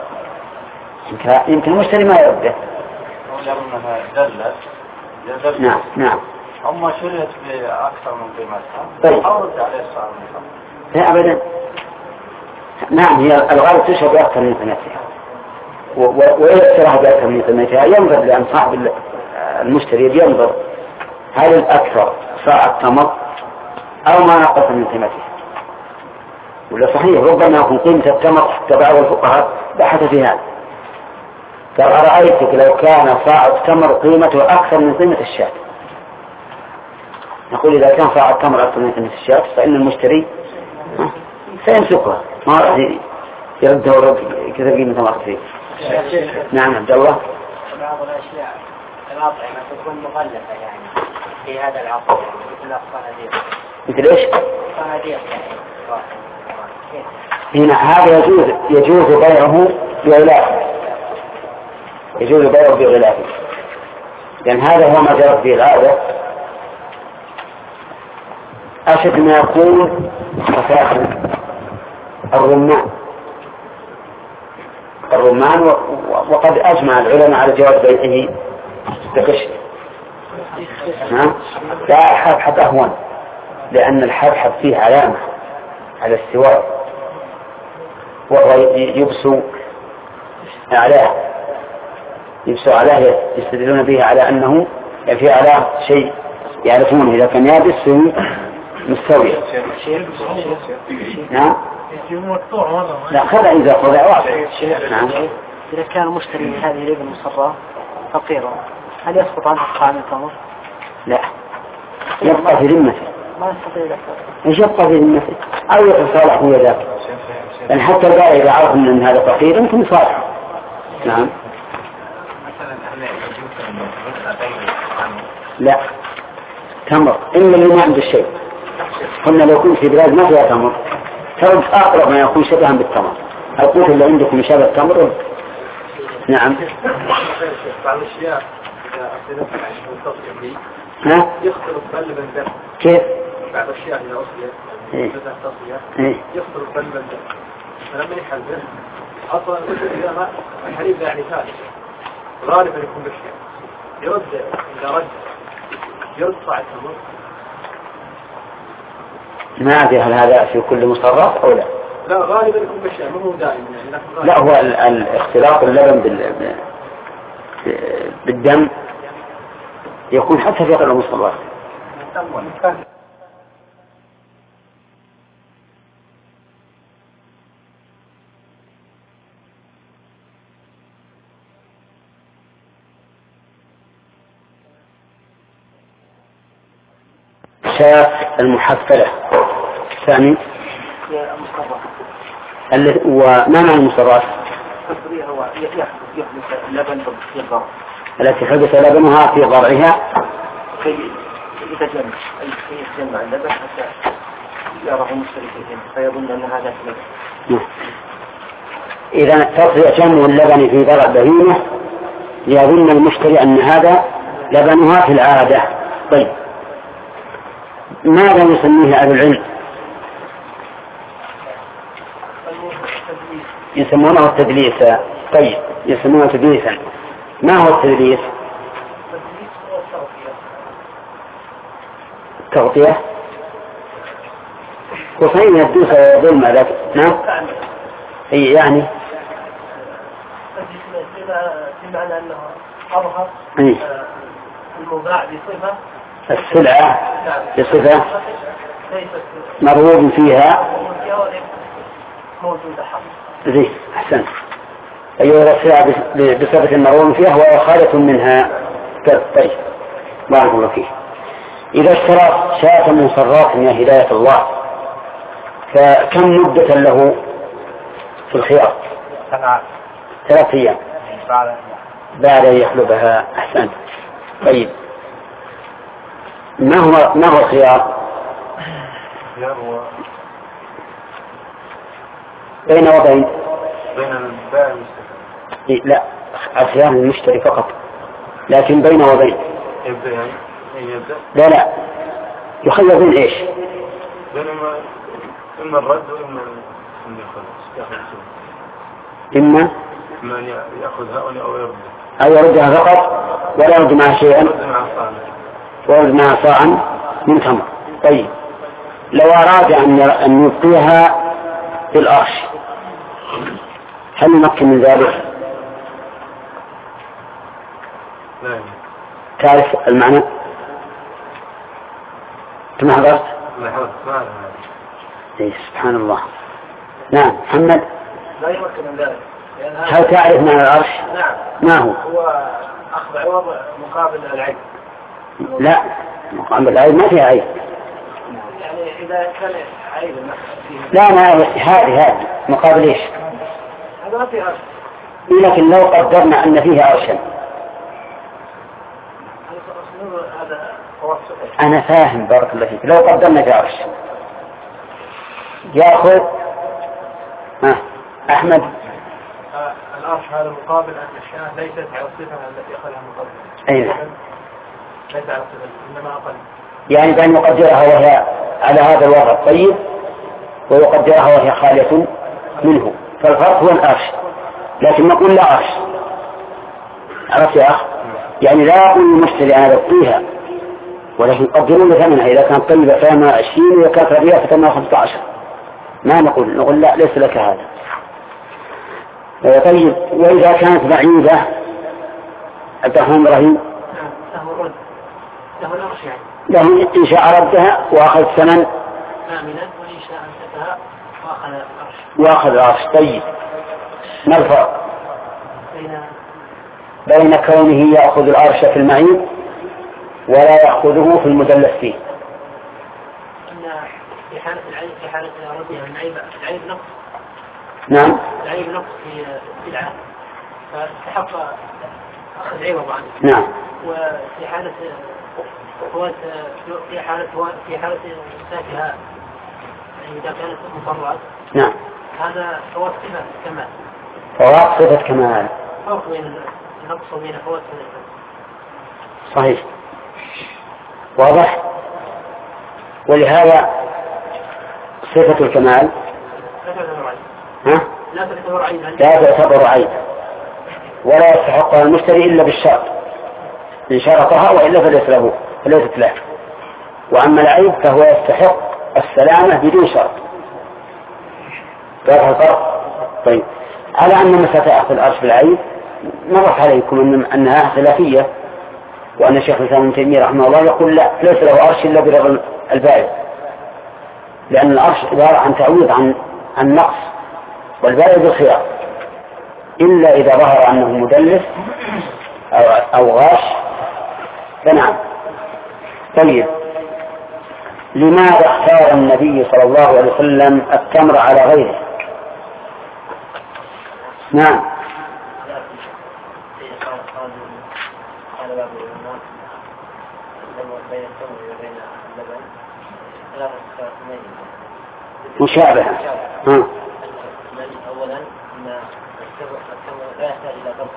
يمكن المشتري ما يرده. لأنها دلت. نعم. أما شريت بأكثر من قيمتها. طيب. أورد عليه الصاع من تمر. لا أبدا. نعم هي الغالب تشرى بأكثر من قيمتها ويشتراها بأكثر من قيمتها، ينظر لأن صاحب المشتري ينظر هل الأكثر صاع التمر أو ما نقص من قيمتها. ولا صحيح ربما يكون قيمة التمر تبع الفقهاء بحث في هذا، قال أرأيتك لو كان صاع التمر قيمته أكثر من قيمة الشاة. نقول إذا كان صاع التمر أكثر من قيمة الشاة فإن المشتري سيمسكها ما راح يرده ورد كذا قيمة ما فيه. نعم عبد الله. بعض الأشياء الأطعمة تكون مغلفة يعني في هذا العصر مثل الصناديق. مثل إيش؟ صناديق يعني. هنا هذا يجوز بيعه بغلافه، يجوز بيعه بغلافه، لأن هذا هو ما جرت به العادة. أشد ما يكون خفاف الرمان وقد أجمع العلماء على جواز بيعه بقشر. لا الحبحب أهون، لأن الحبحب فيه علامة على السواء وهو يبسو علاه يستدلون به على أنه في علاه شيء يعرفونه إذا كان يابس مستوي. نعم. لا خذ إذا خذ واضح. نعم. إذا كان مشتري هذه الإبل المصرة فقيرا هل يسقط عنه طعام التمر؟ لا يبقى في ذمته. ما يستطيع ايش يبقى في ذمته أو يتصالح هو ذاك، لأن حتى البائع إذا عرف أن هذا فقير يمكن يصالحه. نعم. لا تمر إلا اللي ما عنده الشيء. قلنا لو كنت في بلاد ما فيها تمر ترد أقرب ما يكون شبها بالتمر. القوت اللي عندكم شبه التمر. نعم. بعض الأشياء إذا أصلت يختلط بلبن دم. كيف؟ بعض الأشياء إذا أصلت بدأ تصلية يختلط بلبن دم. فلما يحلبه أصلا إذا ما الحليب يعني ثالث غالبا يكون بالشيء يرد إذا يرد صاع التمر. ما أدري هل هذا في كل مصرات أو لا؟ لا غالبا يكون بالشيء مو دائما يعني. لا هو الاختلاط اللبن بالدم يكون حتى في غير المصرات. شاة المحفلة الثاني وما معنى المصرات؟ هو يحدث اللبن في الضرع التي حدث لبنها في ضرعها يتجمع اللبن حتى يراه مشتري فيظن أن هذا اللبن. إذا تصل جمع اللبن في ضرع بهيمة يظن المشتري أن هذا لبنها في العادة. طيب ماذا يسميه أهل العلم؟ يسمونه التدليس. طيب يسمونه تدليسا. ما هو التدليس؟ التغطية. وصين الدوس وظلم لكن نعم أي يعني بمعنى أنه أظهر المباع بصفة السلعة بصفة مرغوب فيها موجودة حق زي أحسن أيها السلعة بصفة مرغوب فيها وخالة منها. طيب بارك الله فيه. إذا اشترى شاة من صراف يا هداية الله فكم مدة له في الخيار؟ 3 أيام بعد أن يحلبها. أحسن. طيب ما هو الخيار؟ بين وبين البائع والمشتري. لا الخيار المشتري فقط لكن بين وبين لا يخير بين ايش؟ بين إما الرد وإما إما من يأخذها أو يرد أو يردها فقط ولا يرد معها شيئا ويرد معها صاعا من تمر. طيب لو أراد أن يبقيها بالأرش هل يمكن من ذلك؟ لا. تعرف المعنى؟ كما حضرت؟ إيه سبحان الله. نعم محمد. لا يمكن من ذلك. هل تعرف معنى الأرش؟ نعم. ما هو؟ هو أخذ عوض مقابل العيب. لا مقابل العيب ما فيها عيب. يعني إذا كان عيب لا هذه مقابل إيش؟ هذا ما فيه أرش. لكن لو قدرنا أن فيها أرشا. أنا فاهم بارك الله فيك. لو قدرنا فيها أرش يأخذ أحمد. الأرش هذا مقابل أن الشاة ليست على الصفة التي أخذها من قبل. أين؟ ليس على الصفة إنما أقل. يعني بأن يقدرها وهي على هذا الوضع الطيب ويقدرها وهي خالية منه فالفرق هو الأرش. لكن نقول لا أرش. عرفت يا أخ؟ يعني لا يقول المشتري أنا بقيها ولكن قدرون ثمنها إذا كانت طيبة ثمنها 20 وإذا كانت رديئة ثمنها 15. ما نقول لا ليس لك هذا. طيب وإذا كانت بعيدة عبد الرحمن إبراهيم له إن شاء ردها وأخذ ثمن كاملا وإن شاء أمسكها وأخذ العرش. طيب ما الفرق بين كونه يأخذ العرش في المعين ولا يأخذه في المدلس فيه؟ في حالة العيب في حالة ردها العيب نقص. نعم العيب نقص في السلعة فاستحق أخذ عوض عنه. نعم. وفي حالة في حالة إمساكها إذا كانت مفرعة نعم هذا فوات صفة كمال. فوات صفة كمال. فرق بين النقص وبين فوات صفة كمال. صحيح واضح. ولهذا صفة الكمال لا تعتبر عيبا ولا يستحقها المشتري إلا بالشرط إن شرطها وإلا فليست له. وأما العيب فهو يستحق السلامة بدون شرط. واضح الفرق؟ طيب على أن مسألة أخذ الأرش بالعيب مرت عليكم أنها خلافية وأن الشيخ الإسلام ابن تيمية رحمه الله يقول لا ليس له أرش إلا برضا البائع لأن الأرش عبارة عن تعويض عن نقص والبائع بالخيار إلا إذا ظهر أنه مدلس أو غاش فنعم. طيب لماذا اختار النبي صلى الله عليه وسلم التمر على غيره؟ نعم. مشابهة. أولا أن التمر لا يحتاج إلى ضبط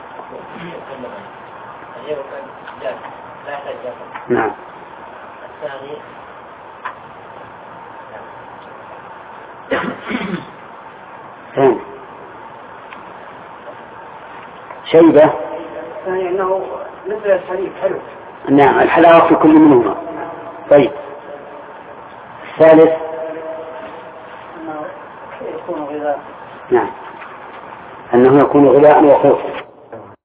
لا يحتاج إلى ضبط. نعم. الثاني شيبة. الثاني أنه مثل الحليب حلو. نعم الحلاوة في كل منهما. طيب الثالث نعم، أنه يكون غلاء وقوت.